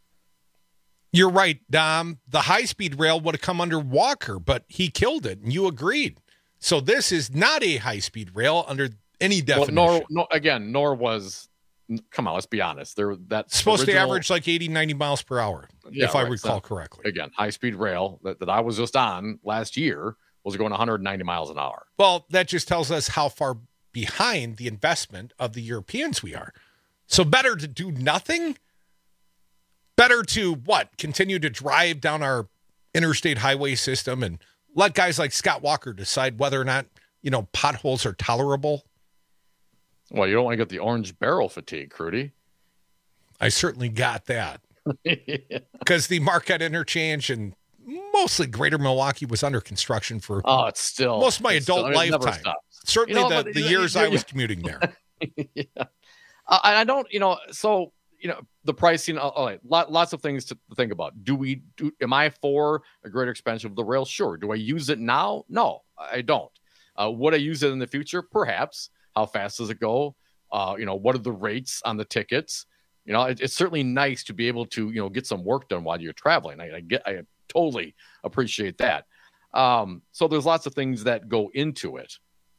You're right, Dom. The high-speed rail would have come under Walker, but he killed it, and you agreed. So this is not a high-speed rail under any definition. Well, nor, nor, again, nor was, come on, let's be honest. There, that's supposed original, to average like eighty, ninety miles per hour, yeah, if I right, recall so, correctly. Again, high-speed rail that, that I was just on last year was going one ninety miles an hour. Well, that just tells us how far behind the investment of the Europeans we are. So better to do nothing? Better to, what, continue to drive down our interstate highway system and let guys like Scott Walker decide whether or not, you know, potholes are tolerable? Well, you don't want to get the orange barrel fatigue, Crudy. I certainly got that. Because the Marquette interchange and mostly greater Milwaukee was under construction for oh, it's still most of my adult still, lifetime. Certainly you know, the, the years I was commuting there. yeah. uh, I don't, you know, so... You know, the pricing, all right, lot, lots of things to think about. Do we, do, am I for a greater expansion of the rail? Sure. Do I use it now? No, I don't. Uh, would I use it in the future? Perhaps. How fast does it go? Uh, you know, what are the rates on the tickets? You know, it, it's certainly nice to be able to, you know, get some work done while you're traveling. I, I get, I totally appreciate that. Um, so there's lots of things that go into it.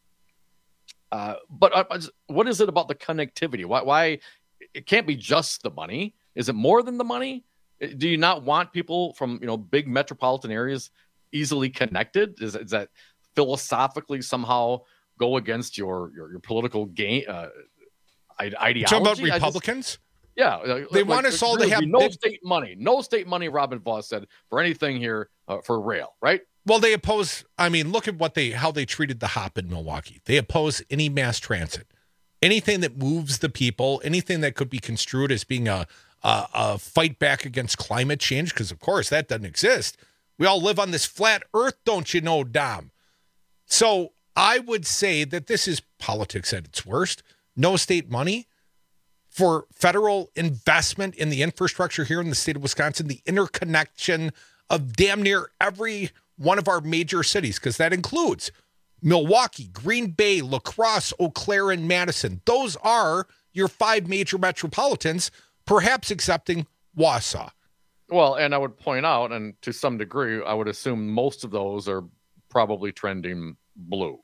Uh, but uh, what is it about the connectivity? Why, why? It can't be just the money. Is it more than the money? Do you not want people from, you know, big metropolitan areas easily connected? Is, is that philosophically somehow go against your your, your political gain uh, ideology? You're talking about Republicans? Just, yeah, they like, want us all to have no big... state money. No state money. Robin Voss said for anything here uh, for rail, right? Well, they oppose. I mean, look at what they how they treated the Hop in Milwaukee. They oppose any mass transit. Anything that moves the people, anything that could be construed as being a, a, a fight back against climate change, because, of course, that doesn't exist. We all live on this flat earth, don't you know, Dom? So I would say that this is politics at its worst. No state money for federal investment in the infrastructure here in the state of Wisconsin, the interconnection of damn near every one of our major cities, because that includes Milwaukee, Green Bay, La Crosse, Eau Claire, and Madison. Those are your five major metropolitans, perhaps excepting Wausau. Well, and I would point out, and to some degree, I would assume most of those are probably trending blue.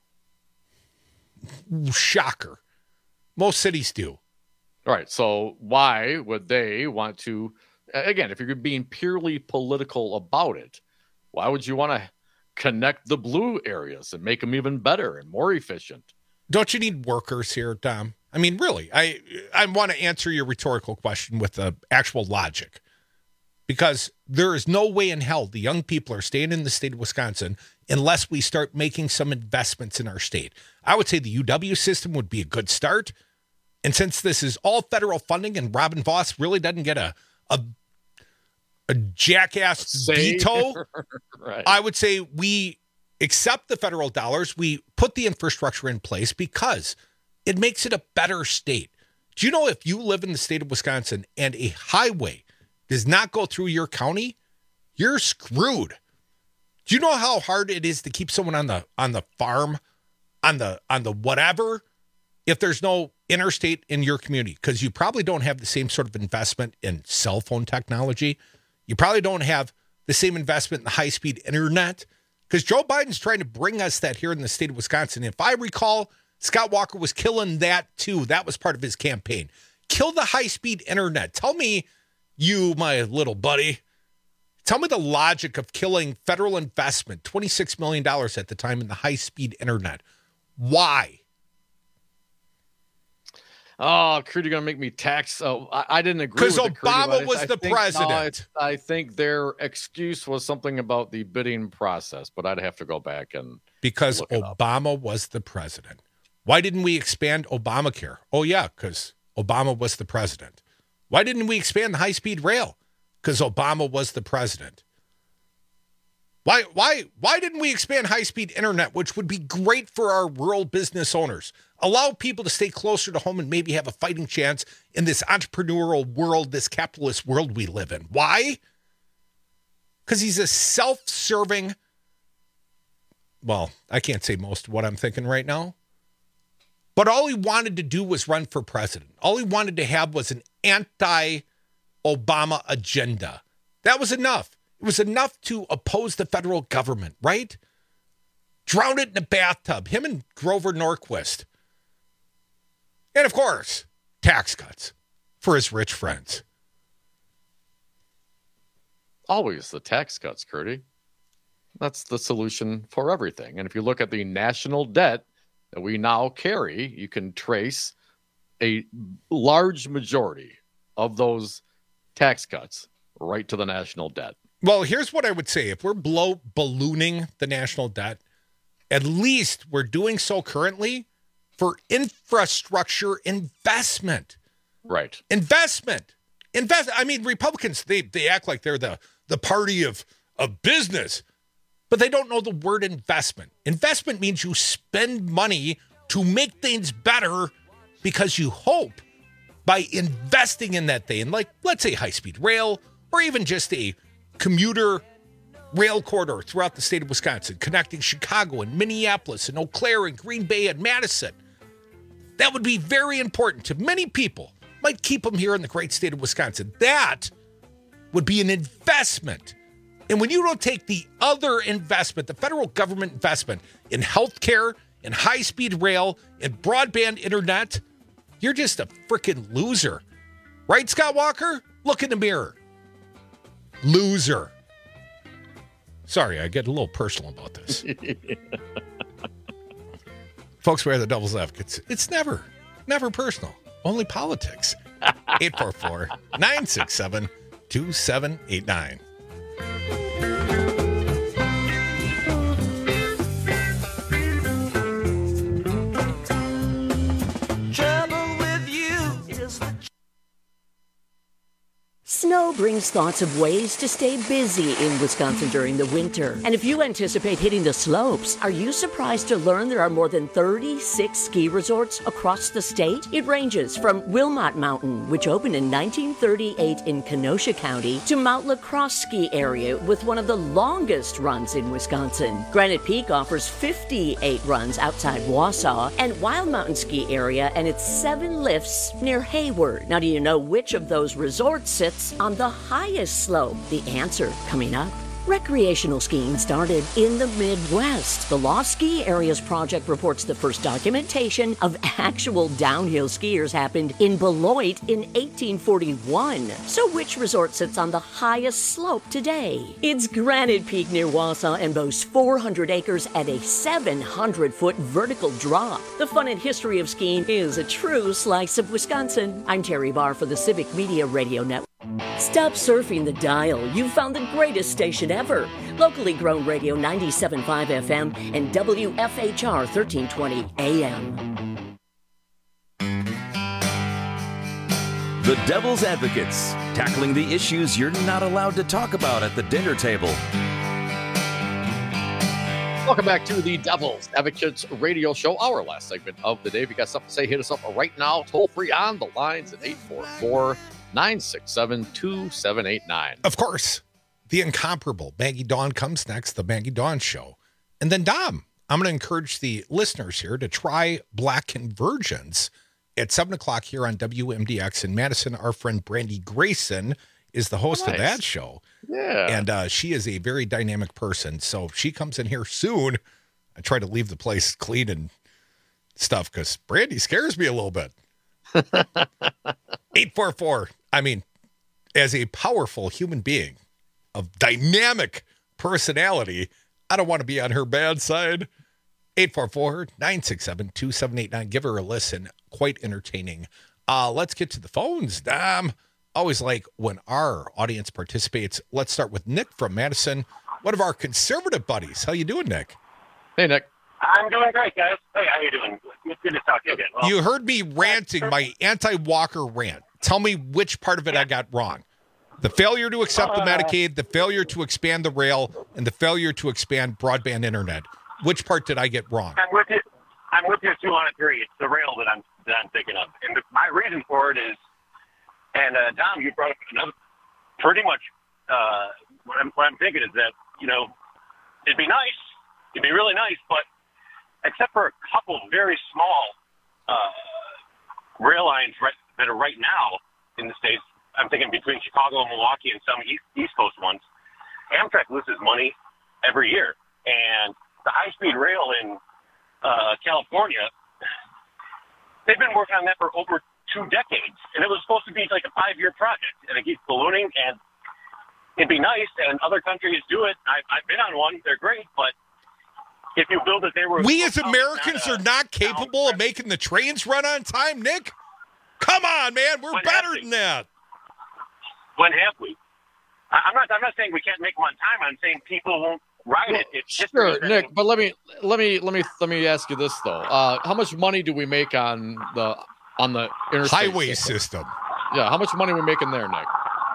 Shocker. Most cities do. All right. So why would they want to, again, if you're being purely political about it, why would you want to connect the blue areas and make them even better and more efficient? Don't you need workers here, Dom? I mean, really, I I want to answer your rhetorical question with the actual logic, because there is no way in hell the young people are staying in the state of Wisconsin unless we start making some investments in our state. I would say the U W system would be a good start. And since this is all federal funding and Robin Voss really doesn't get a a a jackass Say, veto, right. I would say we accept the federal dollars. We put the infrastructure in place because it makes it a better state. Do you know if you live in the state of Wisconsin and a highway does not go through your county, you're screwed. Do you know how hard it is to keep someone on the on the farm, on the on the whatever, if there's no interstate in your community? Because you probably don't have the same sort of investment in cell phone technology. You probably don't have the same investment in the high-speed internet, because Joe Biden's trying to bring us that here in the state of Wisconsin. If I recall, Scott Walker was killing that too. That was part of his campaign. Kill the high-speed internet. Tell me, you, my little buddy, tell me the logic of killing federal investment, twenty-six million dollars at the time, in the high-speed internet. Why? Oh, Creed, you're going to make me tax. Oh, I, I didn't agree with Because Obama was I the think, president. No, I, I think their excuse was something about the bidding process, but I'd have to go back and Because look it Obama was the president. Why didn't we expand Obamacare? Oh, yeah, because Obama was the president. Why didn't we expand the high-speed rail? Because Obama was the president. Why, why, why didn't we expand high-speed internet, which would be great for our rural business owners? Allow people to stay closer to home and maybe have a fighting chance in this entrepreneurial world, this capitalist world we live in. Why? Because he's a self-serving, well, I can't say most of what I'm thinking right now, but all he wanted to do was run for president. All he wanted to have was an anti-Obama agenda. That was enough. It was enough to oppose the federal government, right? Drown it in a bathtub. Him and Grover Norquist. And of course, tax cuts for his rich friends. Always the tax cuts, Curdy. That's the solution for everything. And if you look at the national debt that we now carry, you can trace a large majority of those tax cuts right to the national debt. Well, here's what I would say. If we're blow ballooning the national debt, at least we're doing so currently for infrastructure investment. Right. Investment. Invest. I mean, Republicans, they they act like they're the, the party of, of business, but they don't know the word investment. Investment means you spend money to make things better because you hope by investing in that thing, like, let's say, high-speed rail, or even just a commuter rail corridor throughout the state of Wisconsin, connecting Chicago and Minneapolis and Eau Claire and Green Bay and Madison. That would be very important to many people. Might keep them here in the great state of Wisconsin. That would be an investment. And when you don't take the other investment, the federal government investment in healthcare, in high-speed rail, in broadband internet, you're just a freaking loser. Right, Scott Walker? Look in the mirror. Loser. Sorry, I get a little personal about this. Folks, we are the Devil's Advocates. It's never, never personal. Only politics. eight four four, nine six seven, two seven eight nine. Snow brings thoughts of ways to stay busy in Wisconsin during the winter. And if you anticipate hitting the slopes, are you surprised to learn there are more than thirty-six ski resorts across the state? It ranges from Wilmot Mountain, which opened in nineteen thirty-eight in Kenosha County, to Mount La Crosse Ski Area with one of the longest runs in Wisconsin. Granite Peak offers fifty-eight runs outside Wausau, and Wild Mountain Ski Area and its seven lifts near Hayward. Now, do you know which of those resorts sits on the highest slope? The answer coming up. Recreational skiing started in the Midwest. The Lost Ski Areas Project reports the first documentation of actual downhill skiers happened in Beloit in eighteen forty-one. So which resort sits on the highest slope today? It's Granite Peak near Wausau and boasts four hundred acres and a seven hundred foot vertical drop. The fun and history of skiing is a true slice of Wisconsin. I'm Terry Barr for the Civic Media Radio Network. Stop surfing the dial. You've found the greatest station ever. Locally grown radio ninety-seven point five F M and W F H R thirteen twenty A M. The Devil's Advocates, tackling the issues you're not allowed to talk about at the dinner table. Welcome back to the Devil's Advocates Radio Show, our last segment of the day. If you got something to say, hit us up right now. Toll free on the lines at eight four four, nine six seven, two seven eight nine. Of course, the incomparable Maggie Dawn comes next, the Maggie Dawn Show. And then, Dom, I'm going to encourage the listeners here to try Black Convergence at seven o'clock here on W M D X in Madison. Our friend Brandy Grayson is the host nice. of that show. Yeah. And uh, she is a very dynamic person. So if she comes in here soon, I try to leave the place clean and stuff because Brandy scares me a little bit. eight four four. I mean, as a powerful human being of dynamic personality, I don't want to be on her bad side. eight four four, nine six seven, two seven eight nine. Give her a listen. Quite entertaining. Uh, let's get to the phones. Um, always like when our audience participates. Let's start with Nick from Madison, one of our conservative buddies. How you doing, Nick? Hey, Nick. I'm doing great, guys. Hey, how you doing? It's good to talk to you again. Well, you heard me ranting my anti-Walker rant. Tell me which part of it I got wrong. The failure to accept the Medicaid, the failure to expand the rail, and the failure to expand broadband internet. Which part did I get wrong? I'm with you. I'm with you two on a three. It's the rail that I'm that I'm thinking of, and the, my reason for it is, and uh, Dom, you brought up another. Pretty much, uh, what I'm what I'm thinking is that you know, it'd be nice, it'd be really nice, but except for a couple very small uh, rail lines right, that are right now in the States, I'm thinking between Chicago and Milwaukee and some East, East Coast ones, Amtrak loses money every year. And the high-speed rail in uh, California, they've been working on that for over two decades. And it was supposed to be like a five-year project. And it keeps ballooning. And it'd be nice, and other countries do it. I, I've been on one. They're great, but if you build it, they were. We as Americans not, uh, are not capable of making the trains run on time, Nick. Come on, man, we're when better than that. When have we? I, I'm not. I'm not saying we can't make them on time. I'm saying people won't ride well, it. It's sure, Nick. But let me let me let me let me ask you this though. Uh, how much money do we make on the on the interstate highway system? system? Yeah, how much money are we making there, Nick?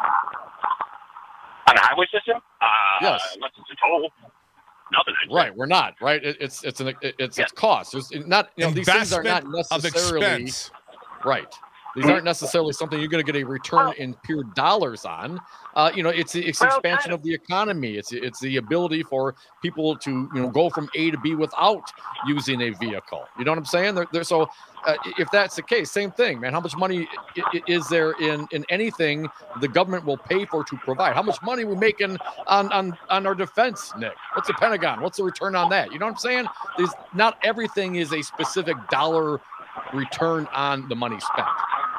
On the highway system? Uh, yes. Unless it's a toll. Nothing. Right, we're not right. It, it's it's an it's yes. it's cost. There's not you know these things are not necessarily right. These aren't necessarily something you're going to get a return in pure dollars on. Uh, you know, it's the it's well, expansion kind of. of the economy. It's it's the ability for people to you know go from A to B without using a vehicle. You know what I'm saying? They're, they're, so uh, if that's the case, same thing, man. How much money is there in, in anything the government will pay for to provide? How much money are we making on, on, on our defense, Nick? What's the Pentagon? What's the return on that? You know what I'm saying? There's not everything is a specific dollar return on the money spent.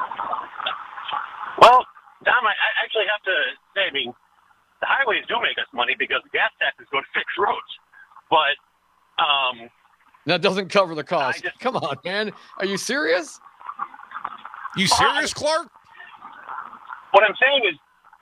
Well, Dom, I, I actually have to say, I mean, the highways do make us money because gas taxes go to fix roads. But um, that doesn't cover the cost. Just, Come on, man. Are you serious? You serious, uh, Clark? What I'm saying is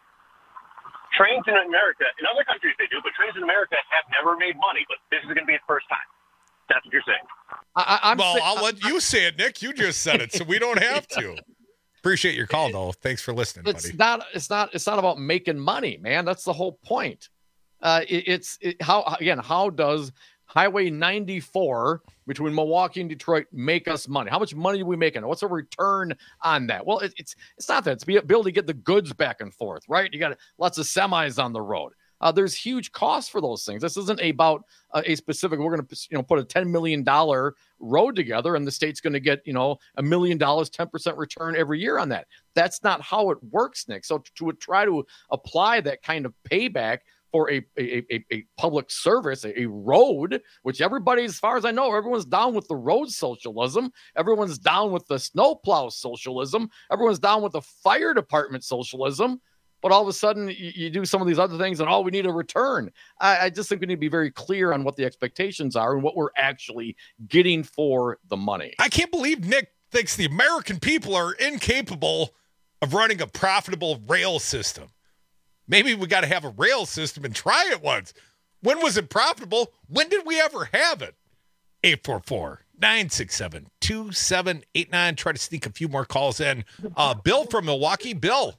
trains in America, in other countries they do, but trains in America have never made money. But this is going to be the first time. That's what you're saying. I, I'm well, say- I'll let you say it, Nick. You just said it, so we don't have to. Appreciate your call, though. Thanks for listening, it's buddy. Not, it's not. It's not about making money, man. That's the whole point. Uh, it, it's it, how again. How does Highway ninety-four between Milwaukee and Detroit make us money? How much money are we making? What's a return on that? Well, it, it's it's not that. It's be able to get the goods back and forth, right? You got lots of semis on the road. Uh, there's huge costs for those things. This isn't about uh, a specific. We're going to, you know, put a ten million dollar road together, and the state's going to get, you know, a million dollars, ten percent return every year on that. That's not how it works, Nick. So to, to try to apply that kind of payback for a a, a, a public service, a, a road, which everybody, as far as I know, everyone's down with the road socialism. Everyone's down with the snowplow socialism. Everyone's down with the fire department socialism. But all of a sudden, you, you do some of these other things, and oh, we need a return. I, I just think we need to be very clear on what the expectations are and what we're actually getting for the money. I can't believe Nick thinks the American people are incapable of running a profitable rail system. Maybe we got to have a rail system and try it once. When was it profitable? When did we ever have it? eight four four, nine six seven, two seven eight nine. Try to sneak a few more calls in. Uh, Bill from Milwaukee. Bill.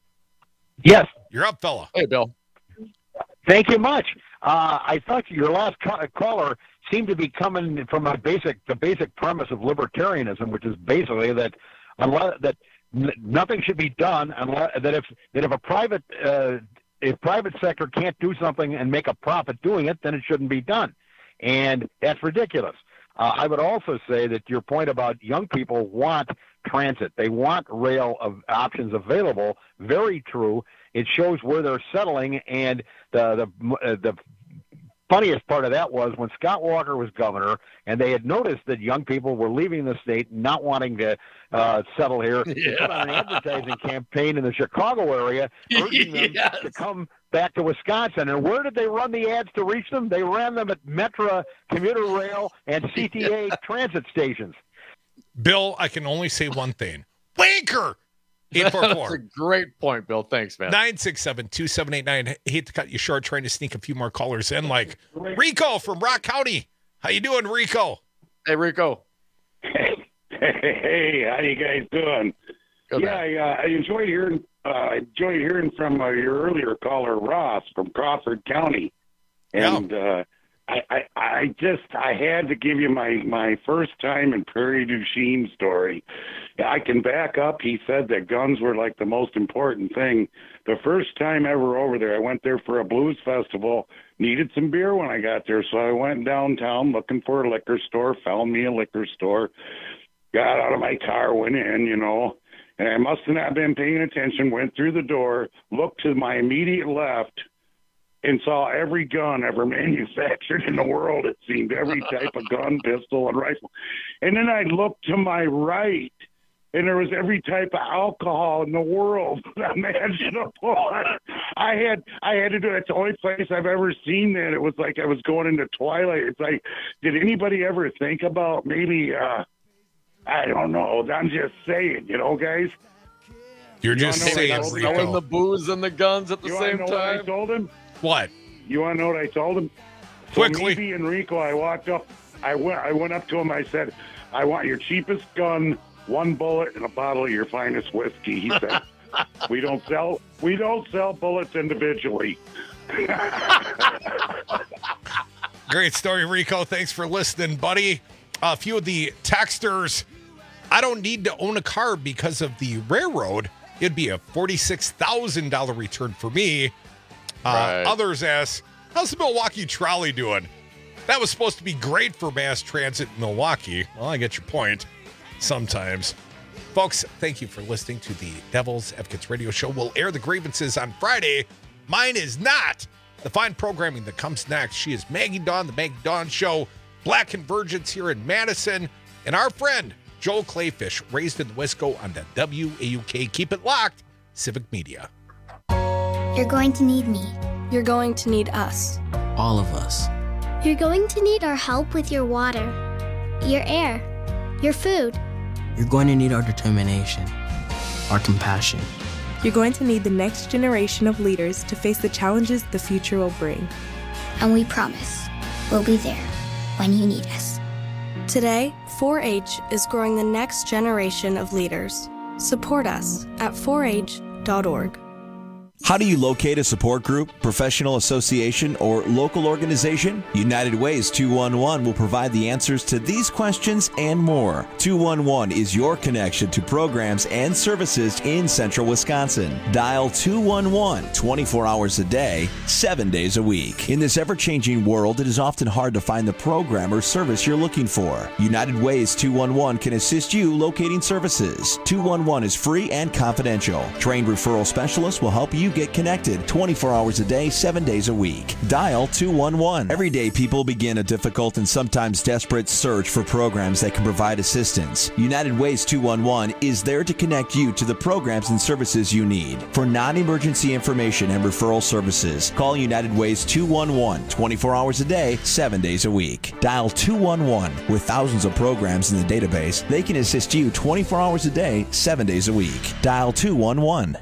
Yes. You're up, fella. Hey, Bill. Thank you much. Uh, I thought your last ca- caller seemed to be coming from a basic, the basic premise of libertarianism, which is basically that unless, that n- nothing should be done unless that if that if a private uh, if private sector can't do something and make a profit doing it, then it shouldn't be done, and that's ridiculous. Uh, I would also say that your point about young people want transit. They want rail of options available. Very true. It shows where they're settling, and the the uh, the funniest part of that was when Scott Walker was governor, and they had noticed that young people were leaving the state, not wanting to uh, settle here. Yeah. They put on an advertising campaign in the Chicago area, urging them Yes. to come back to Wisconsin. And where did they run the ads to reach them? They ran them at Metra, commuter rail, and C T A transit stations. Bill, I can only say one thing. Wanker! eight four That's a four, great point, Bill. Thanks, man. nine six seven, two seven eight nine. Hate to cut you short, trying to sneak a few more callers in, like Rico from Rock County. How you doing, Rico? Hey, Rico. Hey, hey, how you guys doing? Good, yeah, I, uh, I enjoyed hearing. Uh, I enjoyed hearing from uh, your earlier caller, Ross from Crawford County, and uh, I, I, I just I had to give you my my first time in Prairie du Chien story. I can back up. He said that guns were like the most important thing. The first time ever over there, I went there for a blues festival. Needed some beer when I got there, so I went downtown looking for a liquor store. Found me a liquor store. Got out of my car, went in, you know. And I must have not been paying attention, went through the door, looked to my immediate left, and saw every gun ever manufactured in the world, it seemed. Every type of gun, pistol, and rifle. And then I looked to my right, and there was every type of alcohol in the world imaginable. I had I had to do it. It's the only place I've ever seen that. It was like I was going into Twilight. It's like, did anybody ever think about maybe... uh I don't know. I'm just saying, you know, guys. You're You just wanna know saying, what I told him? Rico. Throwing the booze and the guns at the You wanna same know what I time. told him? What? You want to know what I told him? So Quickly. me being Rico, I walked up. I went. I went up to him. I said, "I want your cheapest gun, one bullet, and a bottle of your finest whiskey." He said, "We don't sell. We don't sell bullets individually." Great story, Rico. Thanks for listening, buddy. A few of the texters. I don't need to own a car because of the railroad. It'd be a forty-six thousand dollars return for me. Uh, Right. Others ask, how's the Milwaukee trolley doing? That was supposed to be great for mass transit in Milwaukee. Well, I get your point. Sometimes. Folks, thank you for listening to the Devil's Advocates Radio Show. We'll air the grievances on Friday. Mine is not. The fine programming that comes next. She is Maggie Dawn, the Maggie Dawn Show, Black Convergence here in Madison, and our friend, Joel Clayfish, raised in the Wisco on the W A U K. Keep it locked. Civic Media. You're going to need me. You're going to need us. All of us. You're going to need our help with your water, your air, your food. You're going to need our determination, our compassion. You're going to need the next generation of leaders to face the challenges the future will bring. And we promise we'll be there when you need us. Today, four H is growing the next generation of leaders. Support us at four H dot org. How do you locate a support group, professional association, or local organization? United Ways two one one will provide the answers to these questions and more. two one one is your connection to programs and services in central Wisconsin. Dial two one one twenty-four hours a day, seven days a week. In this ever-changing world, it is often hard to find the program or service you're looking for. United Ways two one one can assist you locating services. two one one is free and confidential. Trained referral specialists will help you get connected twenty-four hours a day, seven days a week. Dial two one one. Every day, people begin a difficult and sometimes desperate search for programs that can provide assistance. United Ways two one one is there to connect you to the programs and services you need. For non-emergency information and referral services, call United Ways two one one twenty-four hours a day, seven days a week. Dial two one one. With thousands of programs in the database, they can assist you twenty-four hours a day, seven days a week. Dial two one one.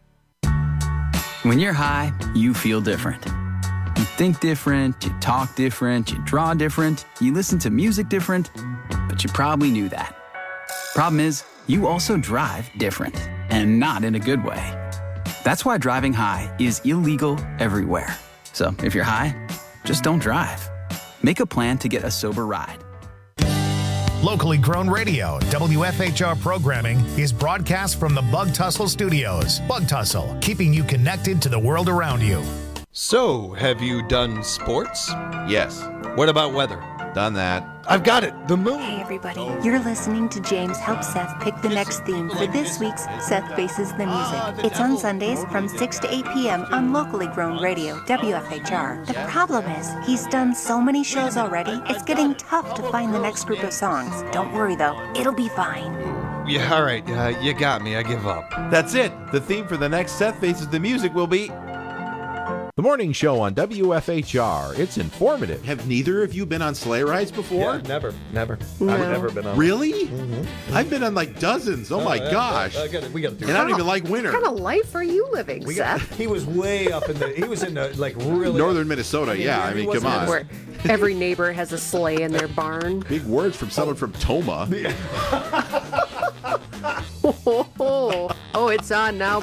When you're high, you feel different. You think different, you talk different, you draw different, you listen to music different, but you probably knew that. Problem is, you also drive different, and not in a good way. That's why driving high is illegal everywhere. So if you're high, just don't drive. Make a plan to get a sober ride. Locally grown radio, W F H R programming is broadcast from the Bug Tussle Studios. Bug Tussle, keeping you connected to the world around you. So, have you done sports? Yes. What about weather? Done that. I've got it. The moon. Hey, everybody. You're listening to James help Seth pick the next theme for this week's Seth Faces the Music. It's on Sundays from six to eight p.m. on locally grown radio, W F H R. The problem is, he's done so many shows already, it's getting tough to find the next group of songs. Don't worry, though. It'll be fine. Yeah, all right. Uh, you got me. I give up. That's it. The theme for the next Seth Faces the Music will be the morning show on W F H R. It's informative. Have neither of you been on sleigh rides before? Yeah, never, never. No. I've never been on. Really? Mm-hmm. I've been on like dozens. Oh, Oh, my yeah, gosh. I gotta, we got to do and it. I don't even like winter. What kind of life are you living, We Seth? got, he was way up in the. He was in the like really Northern Minnesota. Yeah, I mean, come on. Where every neighbor has a sleigh in their barn. Big words from someone from Toma. Oh, oh, oh, it's on now.